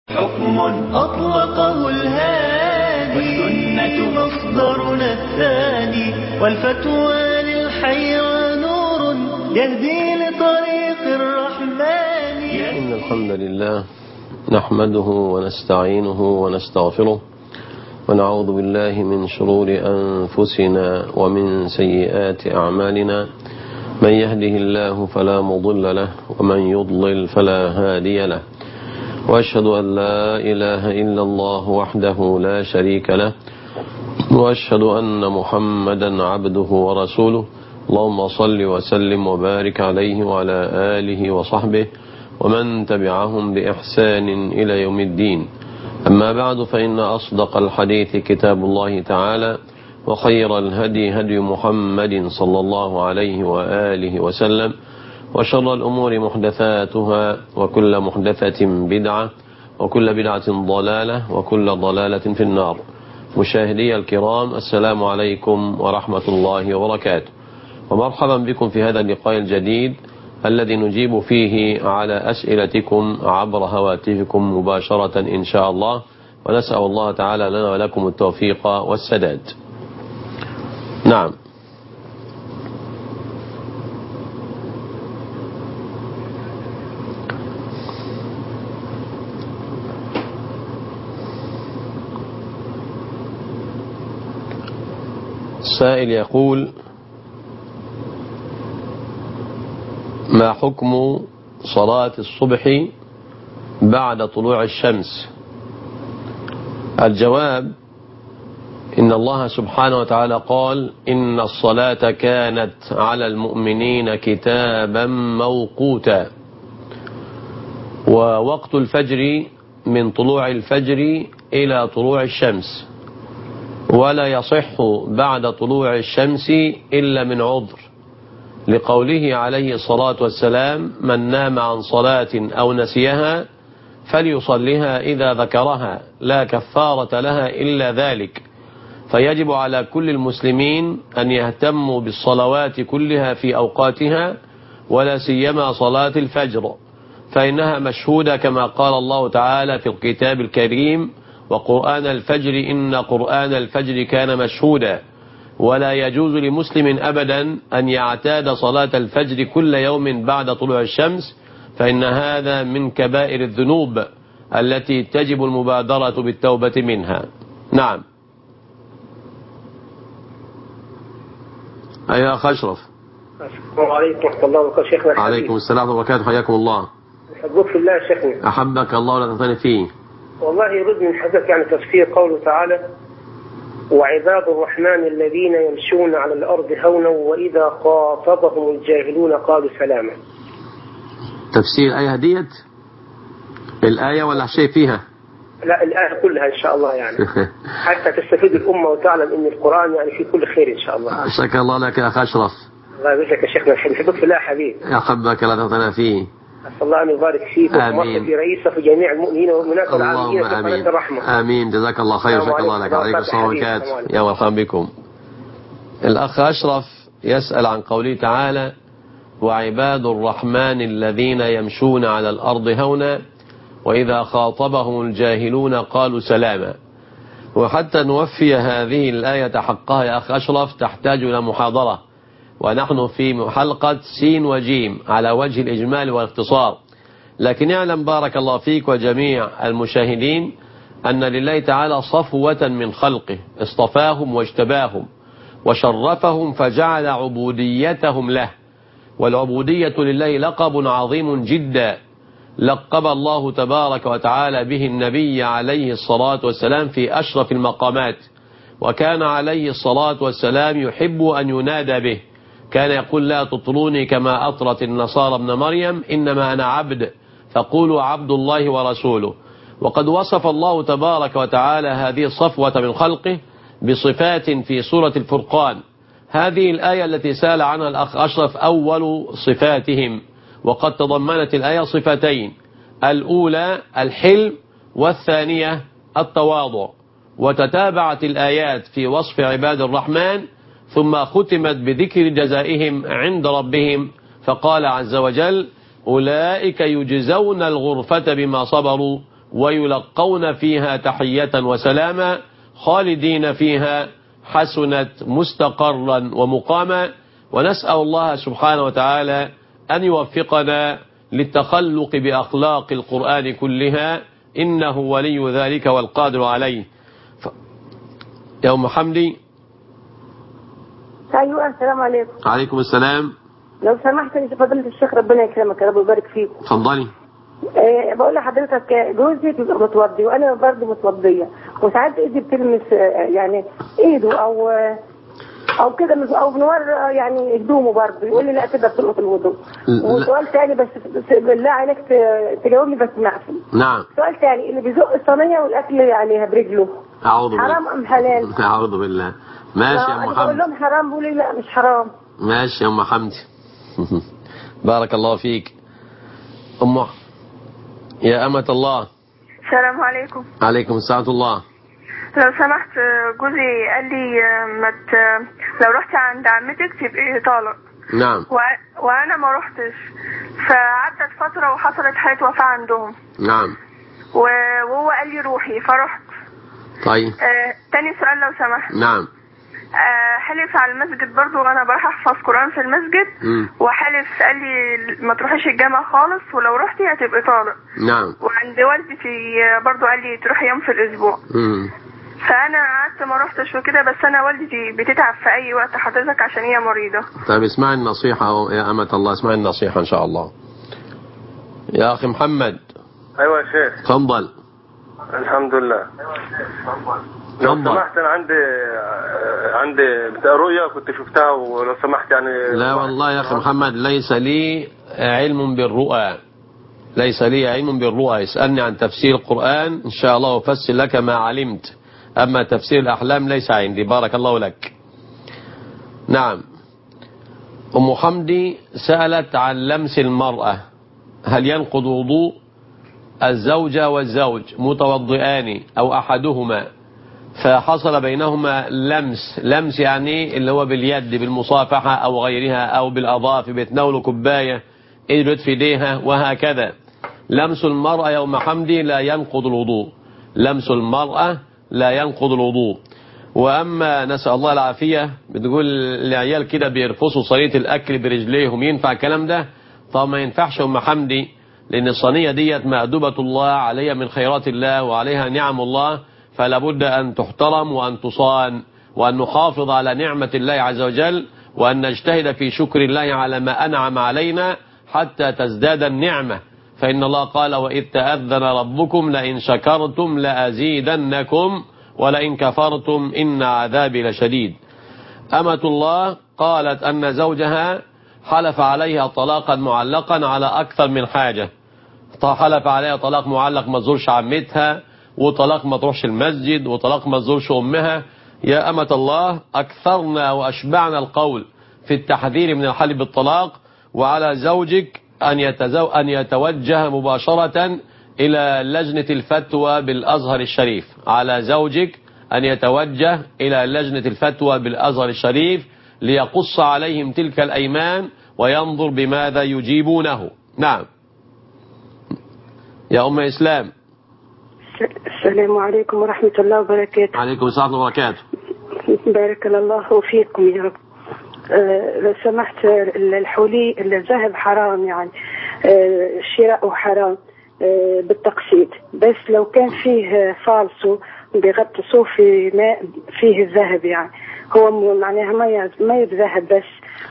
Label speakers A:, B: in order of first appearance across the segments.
A: حكم أطلقه الهادي والسنة مصدرنا الثاني والفتوى للحيرى نور يهدي لطريق الرحمن.
B: إن الحمد لله نحمده ونستعينه ونستغفره ونعوذ بالله من شرور أنفسنا ومن سيئات أعمالنا. من يهده الله فلا مضل له ومن يضلل فلا هادي له، وأشهد أن لا إله إلا الله وحده لا شريك له، وأشهد أن محمدا عبده ورسوله. اللهم صل وسلم وبارك عليه وعلى آله وصحبه ومن تبعهم بإحسان إلى يوم الدين. أما بعد، فإن أصدق الحديث كتاب الله تعالى، وخير الهدي هدي محمد صلى الله عليه وآله وسلم، وشر الأمور محدثاتها، وكل محدثة بدعة، وكل بدعة ضلالة، وكل ضلالة في النار. مشاهدي الكرام، السلام عليكم ورحمة الله وبركاته، ومرحبا بكم في هذا اللقاء الجديد الذي نجيب فيه على أسئلتكم عبر هواتفكم مباشرة إن شاء الله، ونسأل الله تعالى لنا ولكم التوفيق والسداد. نعم، السائل يقول: ما حكم صلاة الصبح بعد طلوع الشمس؟ الجواب: إن الله سبحانه وتعالى قال: إن الصلاة كانت على المؤمنين كتابا موقوتا. ووقت الفجر من طلوع الفجر إلى طلوع الشمس، ولا يصح بعد طلوع الشمس إلا من عذر، لقوله عليه الصلاة والسلام: من نام عن صلاة أو نسيها فليصلها إذا ذكرها، لا كفارة لها إلا ذلك. فيجب على كل المسلمين أن يهتموا بالصلوات كلها في أوقاتها، ولا سيما صلاة الفجر، فإنها مشهودة كما قال الله تعالى في الكتاب الكريم: وقرآن الفجر إن قرآن الفجر كان مشهودا. ولا يجوز لمسلم أبدا أن يعتاد صلاة الفجر كل يوم بعد طلوع الشمس، فإن هذا من كبائر الذنوب التي تجب المبادرة بالتوبة منها. نعم. أيها أخ أشرف.
C: السلام عليكم ورحمة الله وبركاته شيخنا الحبيب.
B: عليكم السلام وبركاته، حياكم الله.
C: أحبك في الله شيخنا.
B: أحبك الله ولا تنتهي فيه.
C: والله يرد من حضرتك يعني تفسير قوله تعالى: وعباد الرحمن الذين يمشون على الأرض هونا وإذا خاطبهم الجاهلون قالوا سلاما.
B: تفسير الآية هديت؟ الآية ولا شيء فيها؟
C: لا، الآية كلها إن شاء الله يعني حتى تستفيد الأمة وتعلم أن القرآن يعني في كل خير إن شاء الله.
B: شكر الله لك يا أخ أشرف.
C: الله يبارك يا شيخنا الحبيب. أحبك في الله حبيب.
B: أحبك لا تنتهي فيه.
C: أسأل الله أن يبارك فيك ويرحم في رئيسه في جميع المؤمنين والمؤمنات والعاملين في قناة الرحمة.
B: آمين. جزاك الله خير. شكرا الله لك. عليكم السلام وبركاته. يا مرحبا بكم. الأخ أشرف يسأل عن قوله تعالى: وعباد الرحمن الذين يمشون على الأرض هونا وإذا خاطبهم الجاهلون قالوا سلاما. وحتى نوفي هذه الآية حقها يا أخ أشرف تحتاج إلى محاضرة، ونحن في حلقة سين وجيم على وجه الإجمال والاختصار. لكن اعلم بارك الله فيك وجميع المشاهدين أن لله تعالى صفوة من خلقه اصطفاهم واجتباهم وشرفهم فجعل عبوديتهم له، والعبودية لله لقب عظيم جدا لقب الله تبارك وتعالى به النبي عليه الصلاة والسلام في أشرف المقامات. وكان عليه الصلاة والسلام يحب أن ينادى به، كان يقول: لا تطروني كما أطرت النصارى ابن مريم، إنما أنا عبد فقولوا عبد الله ورسوله. وقد وصف الله تبارك وتعالى هذه الصفوة من خلقه بصفات في سورة الفرقان. هذه الآية التي سأل عنها الأخ أشرف أول صفاتهم، وقد تضمنت الآية صفتين: الأولى الحلم، والثانية التواضع. وتتابعت الآيات في وصف عباد الرحمن، ثم ختمت بذكر جزائهم عند ربهم، فقال عز وجل: أولئك يجزون الغرفة بما صبروا ويلقون فيها تحية وسلاما خالدين فيها حسنت مستقرا ومقاما. ونسأل الله سبحانه وتعالى أن يوفقنا للتخلق بأخلاق القرآن كلها، إنه ولي ذلك والقادر عليه. يا أم حمدي.
D: أيوة، السلام عليكم.
B: عليكم السلام.
D: لو سمحت يا فضيلة الشيخ، ربنا يكرمك يا رب ويبارك فيك.
B: اتفضلي.
D: بقول لحضرتك جوزي بيبقى متوضي وانا برضه متوضيه، وساعات ايدي بتلمس يعني ايده او كده، او بنور يعني هدومه برضه، يقول لي لا كده بتلقط الوضوء. وسؤال تاني بس بالله عليك تجاوبني بس معفن.
B: نعم.
D: سؤال تاني، اللي بيزق الصينيه والاكل يعني برجله حرام ام حلال؟
B: اعوذ بالله. ماشي يا ام حمدي.
D: بقول لهم حرام، بيقولوا لي لا مش حرام.
B: ماشي يا ام حمدي. بارك الله فيك. يا أمة الله.
E: السلام عليكم.
B: عليكم السلام ورحمة الله.
E: لو سمحت، جوزي قال لي لو رحت عند عمتك تبقي طالق.
B: نعم.
E: وانا ما رحتش، فعدت فترة وحصلت حالة وفاة عندهم.
B: نعم.
E: وهو قال لي روحي فرحت.
B: طيب.
E: تاني سؤال لو سمحت.
B: نعم.
E: حلف على المسجد برضو، وانا بروح احفظ قرآن في المسجد. وحلف قال لي ما تروحيش الجامعة خالص، ولو رحتي هتبقي طالق.
B: نعم.
E: وعند والدتي برضو قال لي تروحي يوم في الاسبوع. فانا قعدت ما رحتش وكده، بس انا والدتي بتتعب في اي وقت حضرتك عشان هي مريضة.
B: طيب اسمعي النصيحة يا أمة الله، اسمعي النصيحة ان شاء الله. يا اخي محمد.
F: ايوه يا شيخ.
B: تفضل.
F: الحمد لله. لو سمحت، انا عندي رؤيا كنت شفتها، ولو سمحت يعني.
B: لا والله يا اخي محمد، ليس لي علم بالرؤى، ليس لي علم بالرؤى. اسألني عن تفسير القرآن إن شاء الله أفسر لك ما علمت، أما تفسير الأحلام ليس عندي. بارك الله لك. نعم. أم حمدي سألت عن لمس المرأة، هل ينقض وضوء؟ الزوجة والزوج متوضئان أو أحدهما فحصل بينهما لمس يعني اللي هو باليد بالمصافحة أو غيرها أو بالأظافر، بيتناولوا كوباية إيدت في ايديها وهكذا. لمس المرأة يا أم حمدي لا ينقض الوضوء، لمس المرأة لا ينقض الوضوء. وأما نسأل الله العافية، بتقول العيال كده بيرفصوا صينية الأكل برجليهم، ينفع الكلام ده؟ طب ما ينفعش أم حمدي، لأن الصينية ديت مأدبة الله عليها من خيرات الله وعليها نعم الله، فلا بد أن تحترم وأن تصان، وأن نحافظ على نعمة الله عز وجل، وأن نجتهد في شكر الله على ما أنعم علينا حتى تزداد النعمة. فإن الله قال وإذ تأذن ربكم لئن شكرتم لأزيدنكم ولئن كفرتم إن عذابي لشديد. أمة الله قالت أن زوجها حلف عليها طلاقا معلقا على أكثر من حاجة، حلف عليها طلاق معلق ما تزورش عمتها، وطلاق ما تروحش المسجد، وطلاق ما تزورش أمها. يا أمة الله، أكثرنا وأشبعنا القول في التحذير من الحلف بالطلاق، وعلى زوجك أن يتوجه مباشرة إلى لجنة الفتوى بالأزهر الشريف، على زوجك أن يتوجه إلى لجنة الفتوى بالأزهر الشريف ليقص عليهم تلك الأيمان وينظر بماذا يجيبونه. نعم. يا أم إسلام.
D: السلام عليكم ورحمة الله وبركاته.
B: عليكم السلام وبركاته.
D: بارك الله فيكم يا رب. لو سمحت، الحلي الذهب حرام يعني، شراءه حرام بالتقسيط، بس لو كان فيه فالصو بيغطسوه في ماء فيه الذهب، يعني هو معناها ما يتذهب، بس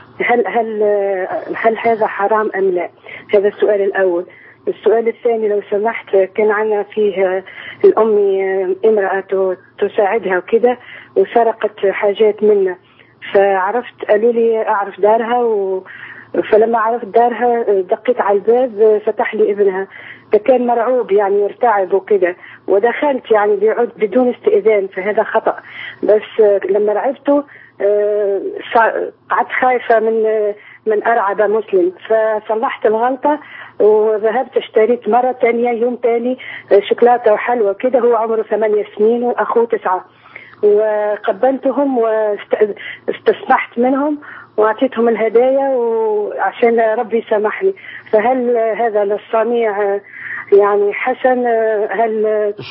D: هل هذا حرام أم لا؟ هذا السؤال الأول. السؤال الثاني لو سمحت، كان عنا فيه الأم امرأة تساعدها وكده، وسرقت حاجات منا، فعرفت قالوا لي أعرف دارها، فلما عرفت دارها دقيت على الباب، فتح لي ابنها، فكان مرعوب يعني يرتعب وكده، ودخلت يعني بيعود بدون استئذان، فهذا خطأ. بس لما رعبته قعدت خايفة من أرعب مسلم، فصلحت الغلطة وذهبت اشتريت مرة تانية يوم تاني شوكولاتة وحلوى كده، هو عمره 8 سنين وأخوه 9، وقبلتهم واستسمحت منهم وأعطيتهم الهدايا وعشان ربي سامحني. فهل هذا للصنيع يعني حسن هل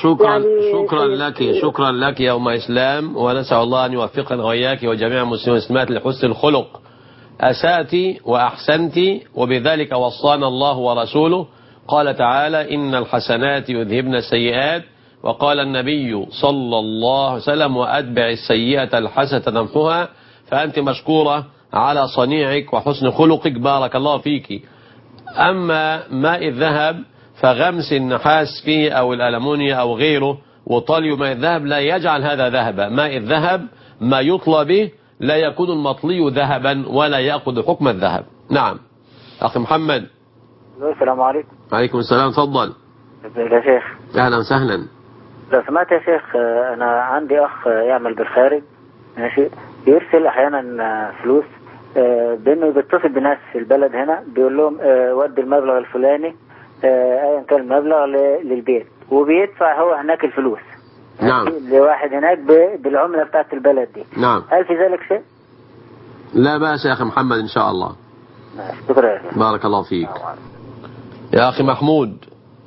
B: شكرا لك يا أم إسلام، ونسأل الله أن يوفقنا وإياك وجميع المسلمين والمسلمات لحسن الخلق. أسأت وأحسنت، وبذلك وصانا الله ورسوله. قال تعالى: إن الحسنات يذهبن السيئات، وقال النبي صلى الله عليه وسلم: وأتبع السيئة الحسنة تمحها. فأنت مشكورة على صنيعك وحسن خلقك، بارك الله فيك. أما ماء الذهب فغمس النحاس فيه أو الألمونيا أو غيره وطلي ماء الذهب لا يجعل هذا ذهبا. ماء الذهب ما يطلى به لا يكون المطلي ذهبا ولا يأخذ حكم الذهب. نعم. أخي محمد.
G: السلام عليكم.
B: عليكم السلام، تفضل.
G: ازيك يا شيخ؟
B: أهلا وسهلا.
G: لو سمعت يا شيخ، أنا عندي أخ يعمل بالخارج، ماشي، يرسل أحيانا فلوس بأنه بيتصل بناس في البلد هنا، بيقول لهم ودي المبلغ الفلاني أيا كان المبلغ للبيت، وبيدفع هو هناك الفلوس.
B: نعم.
G: لواحد هناك بالعملة بتاعت البلد دي.
B: نعم.
G: هل في ذلك شيء؟
B: لا بأس يا أخي محمد إن شاء الله.
G: شكرا يا شيخ.
B: بارك الله فيك. يا أخي محمود.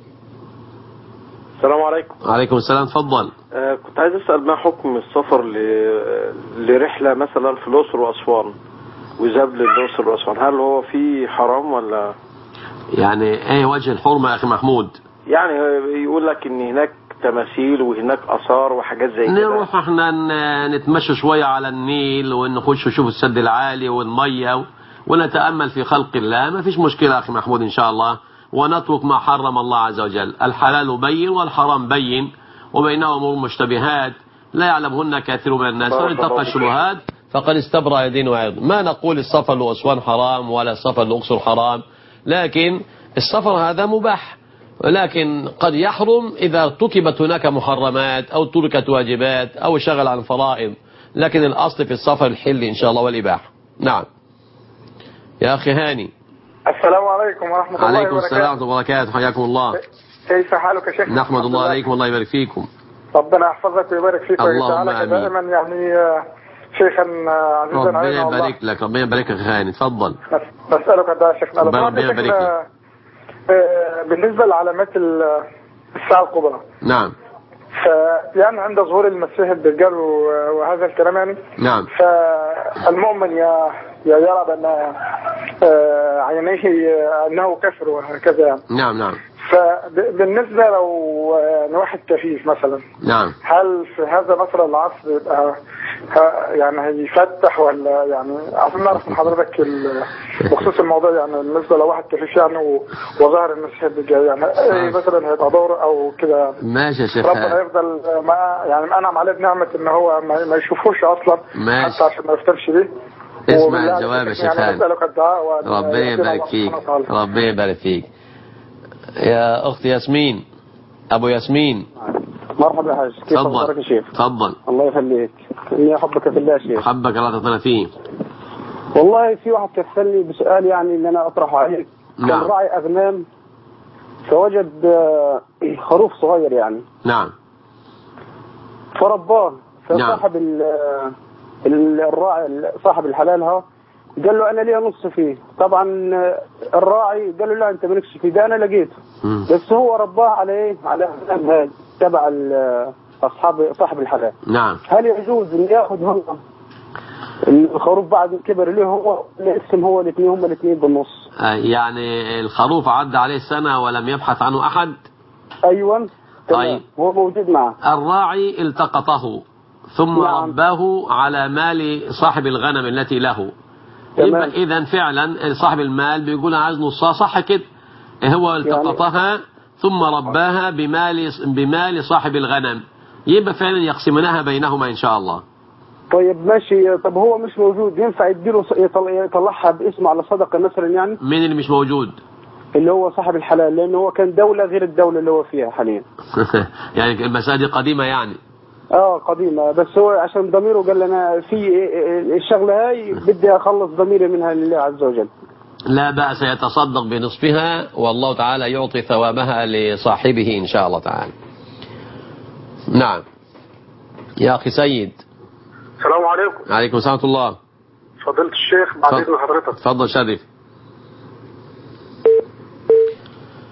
F: السلام عليكم.
B: عليكم السلام، تفضل.
F: كنت عايز أسأل ما حكم السفر لرحلة مثلا في الأقصر وأسوان، وذهاب للأقصر وأسوان، هل هو فيه حرام ولا؟
B: يعني ايه وجه الحرمة يا أخي محمود؟
F: يعني يقول لك ان هناك تماثيل وهناك آثار وحاجات زي كده.
B: نروح احنا نتمشى شوية على النيل ونخش نشوف السد العالي والمية ونتأمل في خلق الله، ما فيش مشكلة يا أخي محمود إن شاء الله. ونترك ما حرم الله عز وجل. الحلال بين والحرام بين، وبينهما أمور مشتبهات لا يعلمهن كثير من الناس، فمن اتقى الشبهات فقد استبرأ دينه وعرضه. ما نقول السفر لأسوان حرام ولا السفر للأقصر حرام، لكن السفر هذا مباح، ولكن قد يحرم إذا ارتكبت هناك محرمات أو تركت واجبات أو شغل عن فرائض، لكن الأصل في السفر الحل إن شاء الله والإباحة. نعم. يا أخي هاني.
H: السلام عليكم ورحمة الله وبركاته.
B: عليكم السلام ورحمة الله وبركاته، حياكم الله.
H: كيف حالك يا شيخ؟
B: نحمد الله عليكم والله يبارك فيكم.
H: ربنا يحفظك ويبارك فيك ويجعلك دائما يعني شيخا عزيزا علينا.
B: ربنا يبارك لك، ربنا يبارك لك هاني، تفضل.
H: نسألك الدعاء يا شيخنا.
B: ربنا يبارك لك.
H: بالنسبة لعلامات الساعة الكبرى.
B: نعم.
H: يعني عند ظهور المسيح الدجال وهذا الكلام يعني.
B: نعم.
H: فالمؤمن يرى بأن عينيه أنه كفر وهكذا يعني.
B: نعم نعم.
H: فبالنسبة لو واحد كفيف مثلا.
B: نعم.
H: هل في هذا مثلا العصر يبقى يعني هيفتح ولا يعني عشان نعرف من حضرتك بخصوص الموضوع، يعني بالنسبة لو واحد كفيف يعني وظهر المسيح الدجال يعني مثلا هيبقى دور او كده.
B: ماشي يا شيخ.
H: ربنا يفضل يعني انعم عليه بنعمة ان هو ما يشوفوش اصلا.
B: ماشي.
H: حتى عشان ما يفترش بيه.
B: اسمع الجواب يا شيخ هاني.
H: ربنا
B: يبارك فيك، ربنا يبارك فيك. يا أختي ياسمين، أبو ياسمين.
I: مرحبا يا حاج، كيف أخبارك يا شيخ؟
B: تفضل.
I: الله يخليك، إني أحبك في الله يا شيخ.
B: أحبك الله تطلع فيه.
I: والله في واحد كسلني بسؤال يعني إن أنا أطرحه عليك.
B: نعم.
I: كان راعي أغنام فوجد خروف صغير يعني.
B: نعم.
I: فرباه، فصاحب الراعي صاحب الحلال ها قال له أنا ليا نص فيه. طبعا الراعي قال له لا أنت مالكش فيه، ده أنا لقيته. بس هو رباه على إيه؟ على أغنام هذه تبع صاحب الحلال.
B: نعم.
I: هل يجوز إن يأخذ هو الخروف بعد كبر له هو الاسم هو الاثنين هم الاثنين بالنص؟
B: يعني الخروف عدى عليه سنة ولم يبحث عنه أحد؟
I: أيوة.
B: طيب.
I: هو موجود معه.
B: الراعي التقطه ثم
I: نعم.
B: رباه على مال صاحب الغنم التي له. يبقى إذا فعلا صاحب المال بيقول عايز نصها، صح كده؟ هو التقطها يعني ثم رباها بمال صاحب الغنم، يبقى فعلا يقسمونها بينهما إن شاء الله.
I: طيب ماشي. طب هو مش موجود، ينفع يديله يطلعها باسمه على صدقة مثلا يعني؟
B: مين اللي مش موجود؟
I: اللي هو صاحب الحلال، لأنه هو كان دولة غير الدولة اللي هو فيها حاليا.
B: يعني المساجد قديمة يعني.
I: قديمة، بس هو عشان ضميره قال لنا في الشغلة هاي بدي أخلص ضميري منها لله عز وجل.
B: لا بأس، يتصدق بنصفها والله تعالى يعطي ثوابها لصاحبه إن شاء الله تعالى. نعم. يا أخي سيد.
J: السلام عليكم.
B: عليكم السلام ورحمة الله.
J: فضيلة الشيخ بعد إذن حضرتك.
B: تفضل شريف.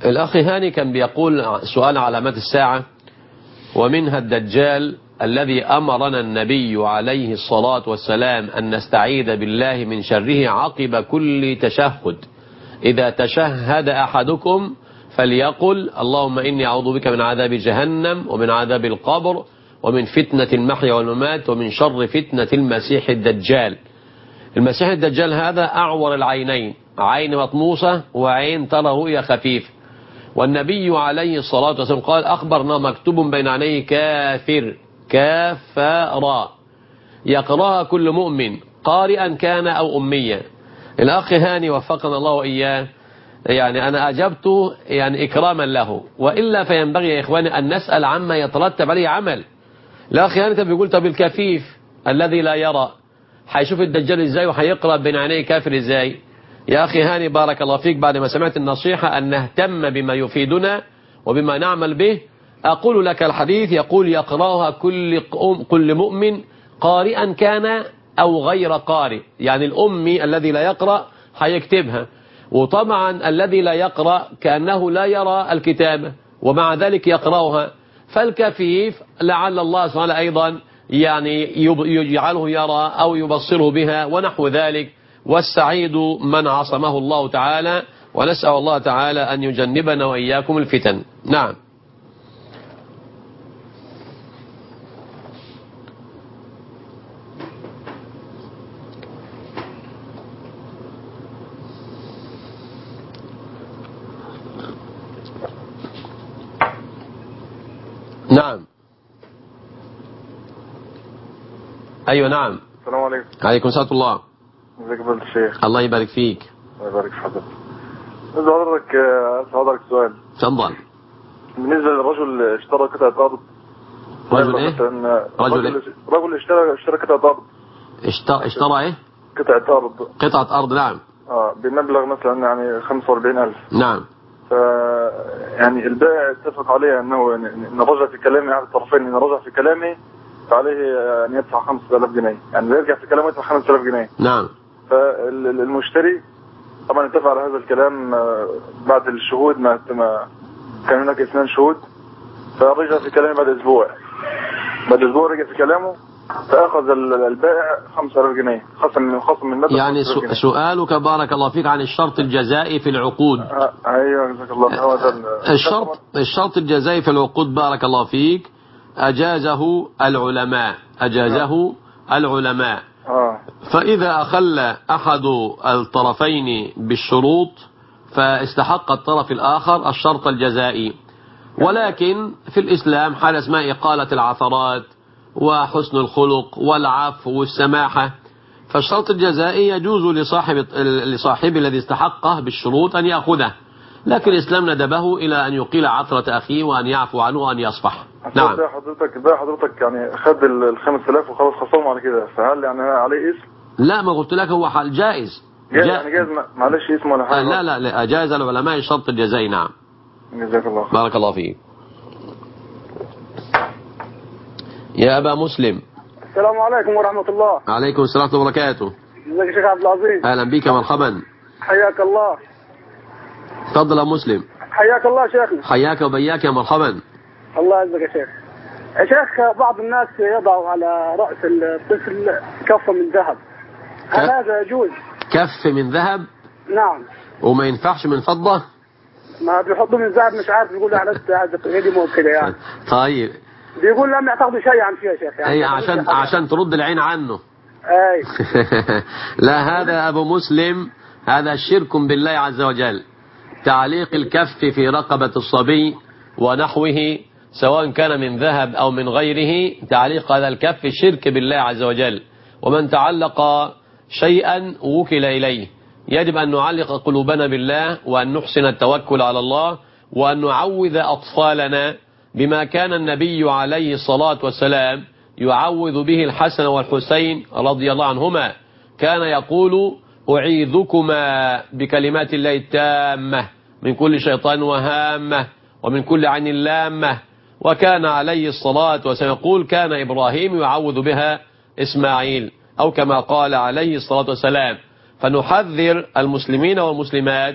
B: الأخ هاني كان بيقول سؤال علامات الساعة، ومنها الدجال الذي أمرنا النبي عليه الصلاة والسلام أن نستعيذ بالله من شره عقب كل تشهد. إذا تشهد أحدكم فليقل اللهم إني أعوذ بك من عذاب جهنم ومن عذاب القبر ومن فتنة المحيا والممات ومن شر فتنة المسيح الدجال. المسيح الدجال هذا أعور العينين، عين مطموسة وعين ترى رؤيا خفيف، والنبي عليه الصلاة والسلام قال أخبرنا مكتوب بين عينيه كافر، كافر يقرأها كل مؤمن قارئا كان أو أميا. الأخ هاني وفقنا الله وإياه، يعني أنا أجبته يعني إكراما له، وإلا فينبغي يا إخواني أن نسأل عما يترتب عليه عمل. الأخ هاني كان بيقول طب الكفيف الذي لا يرى هيشوف الدجال إزاي وهيقرأ بين عينيه كافر إزاي؟ يا أخي هاني بارك الله فيك، بعد ما سمعت النصيحة أن نهتم بما يفيدنا وبما نعمل به، أقول لك الحديث يقول يقرأها كل مؤمن قارئا كان أو غير قارئ، يعني الأمي الذي لا يقرأ هيكتبها، وطبعا الذي لا يقرأ كأنه لا يرى الكتابة ومع ذلك يقرأها. فالكفيف لعل الله سبحانه أيضا يعني يجعله يرى أو يبصره بها ونحو ذلك. والسعيد من عصمه الله تعالى، ونسأل الله تعالى أن يجنبنا وإياكم الفتن. نعم. نعم. أيوة نعم.
J: السلام عليكم.
B: عليكم السلام الله.
J: ازيك يا فضيلة الشيخ؟
B: الله يبارك فيك.
J: الله يبارك في حضرتك. حضرتك سؤال.
B: تفضل.
J: بالنسبة للرجل اشترى قطعة أرض.
B: رجل ايه؟
J: رجل اشترى قطعة أرض.
B: اشترى ايه؟
J: قطعة أرض.
B: قطعة أرض نعم.
J: بمبلغ مثلا يعني 45,000.
B: نعم.
J: يعني البائع اتفق عليه انه ان رجع في كلامه على الطرفين، ان رجع في كلامه فعليه ان يدفع 5,000 جنيه، يعني يرجع في كلامه يدفع 5,000 جنيه.
B: نعم.
J: فالمشتري طبعا اتفق على هذا الكلام بعد الشهود، ما كان هناك 2 شهود، فرجع في كلامه بعد اسبوع رجع في كلامه، فأخذ البائع 5,000 جنيه خصم من مبلغ.
B: يعني سؤالك بارك الله فيك عن الشرط الجزائي في العقود.
J: ايوه جزاك الله. هو
B: الشرط الجزائي في العقود بارك الله فيك أجازه العلماء. فإذا أخل أحد الطرفين بالشروط فاستحق الطرف الآخر الشرط الجزائي. ولكن في الإسلام حال اسمها إقالة العثرات وحسن الخلق والعفو والسماحة، فالشرط الجزائي يجوز لصاحب الذي استحقه بالشروط أن يأخذه، لكن الإسلام ندبه إلى أن يقيل عثرة أخيه وأن يعفو عنه وأن يصفح. نعم.
J: حضرتك يعني خد 5,000 وخلاص خصمه على كده، فهل يعني عليه اسم؟
B: لا، ما قلت لك هو حال جائز.
J: يعني جائز معلش اسم ولا حاجة؟
B: لا أجاز العلماء الشرط الجزائي. نعم.
J: جزاك الله.
B: بارك الله فيك. يا أبا مسلم.
I: السلام عليكم ورحمة الله.
B: عليكم السلام ورحمة الله وبركاته.
I: ازيك يا شيخ عبد العزيز؟
B: أهلا بك مرحبا.
I: حياك الله.
B: تفضل يا مسلم.
I: حياك الله شيخنا.
B: حياك وبياك يا مرحبا.
I: الله يعزك يا شيخ. يا شيخ بعض الناس يضعوا على رأس الطفل كفة من ذهب، هل هذا يجوز؟
B: كف من ذهب؟
I: نعم.
B: وما ينفعش من فضة؟
I: ما بيحطوا من ذهب، مش عارف، بيقول على قديمه وكده يعني.
B: طيب.
I: بيقول لم يعتقدوا شيء عن فيها يا شيخ يعني.
B: اي عشان ترد العين عنه.
I: اي.
B: لا، هذا ابو مسلم هذا شرك بالله عز وجل. تعليق الكف في رقبة الصبي ونحوه سواء كان من ذهب او من غيره، تعليق هذا الكف شرك بالله عز وجل، ومن تعلق شيئا وكل اليه. يجب ان نعلق قلوبنا بالله، وان نحسن التوكل على الله، وان نعوذ اطفالنا بما كان النبي عليه الصلاة والسلام يعوذ به الحسن والحسين رضي الله عنهما. كان يقول أعيذكما بكلمات الله التامة من كل شيطان وهامة ومن كل عين لامة. وكان عليه الصلاة والسلام يقول كان إبراهيم يعوذ بها إسماعيل، أو كما قال عليه الصلاة والسلام. فنحذر المسلمين والمسلمات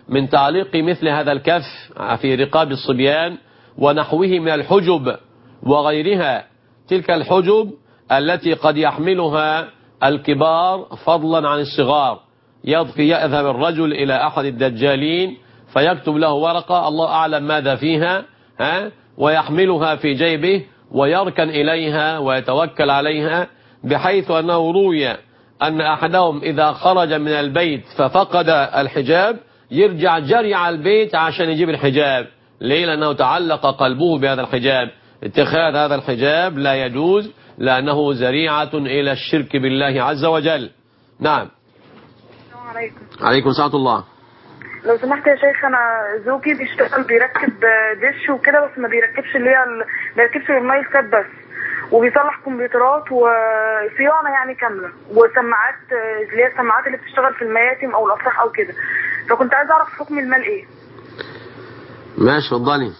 B: من تعليق مثل هذا الكف في رقاب الصبيان ونحوه من الحجب وغيرها، تلك الحجب التي قد يحملها الكبار فضلا عن الصغار. يذهب الرجل إلى أحد الدجالين فيكتب له ورقة الله أعلم ماذا فيها ويحملها في جيبه ويركن إليها ويتوكل عليها، بحيث أنه روي أن أحدهم إذا خرج من البيت ففقد الحجاب يرجع جري على البيت عشان يجيب الحجاب. ليه؟ لأنه تعلق قلبه بهذا الحجاب. اتخاذ هذا الحجاب لا يجوز لأنه ذريعة إلى الشرك بالله عز وجل. نعم.
E: السلام عليكم.
B: عليكم ورحمة الله.
E: لو سمحت يا شيخ، أنا زوجي بيشتغل بيركب دش وكده، بس ما بيركبش بيركبش المايل كات بس، وبيصلح كمبيوترات وصيانة يعني كاملة، وسماعات اللي هي السماعات اللي بتشتغل في المياتم أو الأفراح أو كده. فكنت عايز أعرف حكم المال إيه؟
B: ماشي، اتفضلي.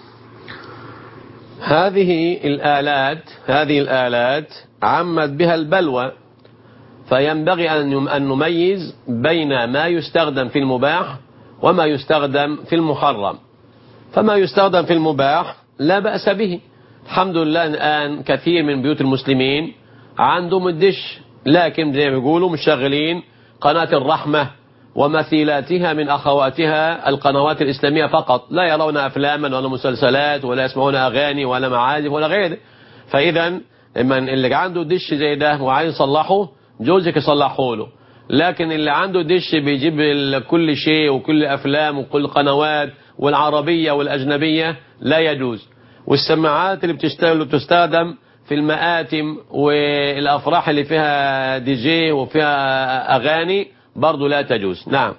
B: هذه الآلات عمت بها البلوى، فينبغي أن نميز بين ما يستخدم في المباح وما يستخدم في المحرم. فما يستخدم في المباح لا بأس به، الحمد لله. الآن كثير من بيوت المسلمين عندهم الدش، لكن زي ما بيقولوا مشغلين قناة الرحمة ومثيلاتها من أخواتها القنوات الإسلامية فقط، لا يرون أفلاما ولا مسلسلات ولا يسمعون أغاني ولا معازف ولا غيره. فإذا من اللي عنده دش زي ده وعايز يصلحه جوزك يصلحه له، لكن اللي عنده دش بيجيب كل شيء وكل أفلام وكل قنوات والعربية والأجنبية لا يجوز. والسماعات اللي بتستخدم في المآتم والأفراح اللي فيها دي جي وفيها أغاني برضو لا تجوز. نعم.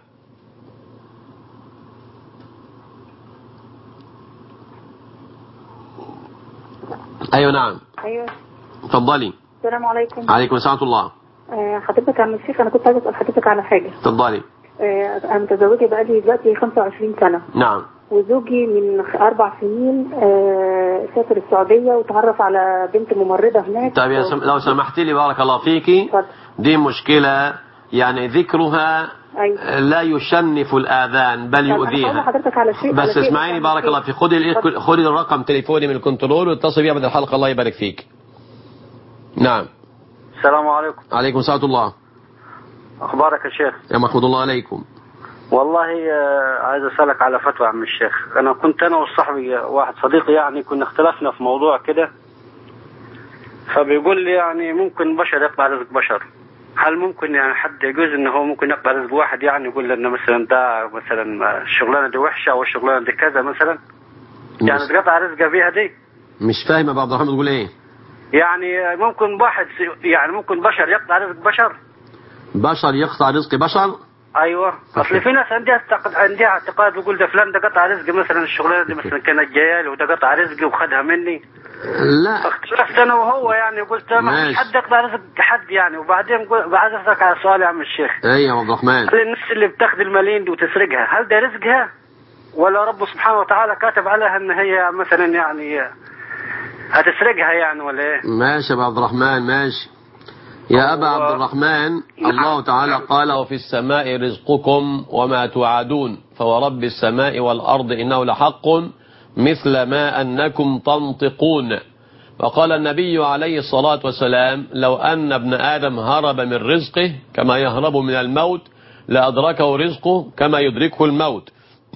B: أيوة نعم.
K: أيوة.
B: تفضلي.
K: السلام عليكم.
B: عليكم السلام ورحمة الله.
K: حضرتك يا عم الشيخ، أنا كنت عايز أسأل حضرتك على حاجة.
B: تفضلي.
K: أنا متزوجة بقالي دلوقتي 25 سنة.
B: نعم.
K: وزوجي من 4 سنين سافر السعودية وتعرف على بنت ممرضة هناك.
B: طيب لو سمحتي لي بارك الله فيكي، دي مشكلة يعني ذكرها أيوة. لا يشنف الآذان بل يؤذيها. بس اسمعيني بارك الله فيك، خذي الرقم تليفوني من الكنترول واتصل بي بعد الحلقة الله يبارك فيك. نعم.
L: السلام عليكم.
B: عليكم السلام ورحمة الله.
L: أخبارك يا شيخ؟
B: يا محمود الله عليكم.
L: والله عايز أسألك على فتوى عم الشيخ. كنت أنا وصاحبي واحد صديقي يعني كنا اختلفنا في موضوع كده، فبيقول لي يعني ممكن بشر يقطع رزق بشر. هل ممكن يعني حد يجوز إنه هو ممكن يقطع رزق واحد، يعني يقول لنا مثلا ده مثلا الشغلانة دي وحشة أو الشغلانة دي كذا مثلا، يعني تقطع رزقه بيها دي؟
B: مش فاهم يا عبد الرحمن تقول إيه؟
L: يعني ممكن بشر يقطع رزق بشر.
B: بشر يقطع رزق بشر؟
L: ايوه. اصل في ناس عندها اعتقاد بيقول ده فلان ده قطع رزق، مثلا الشغلانه دي مثلا كانت جايه وده قطع رزقي وخدها مني.
B: لا.
L: فاختلفت انا وهو يعني، قلت ما فيش حد يقطع رزق حد يعني. وبعدين بعد اسالك على سؤال يا عم الشيخ.
B: ايه يا عبد الرحمن؟
L: هل الناس اللي بتاخذ الملايين دي وتسرقها هل ده رزقها ولا رب سبحانه وتعالى كاتب عليها ان هي مثلا يعني هتسرقها يعني ولا ايه؟
B: ماشي يا عبد الرحمن ماشي. يا أبا عبد الرحمن، الله تعالى قال وفي السماء رزقكم وما توعدون فورب السماء والأرض إنه لحق مثل ما أنكم تنطقون. وقال النبي عليه الصلاة والسلام لو أن ابن آدم هرب من رزقه كما يهرب من الموت لأدركه رزقه كما يدركه الموت.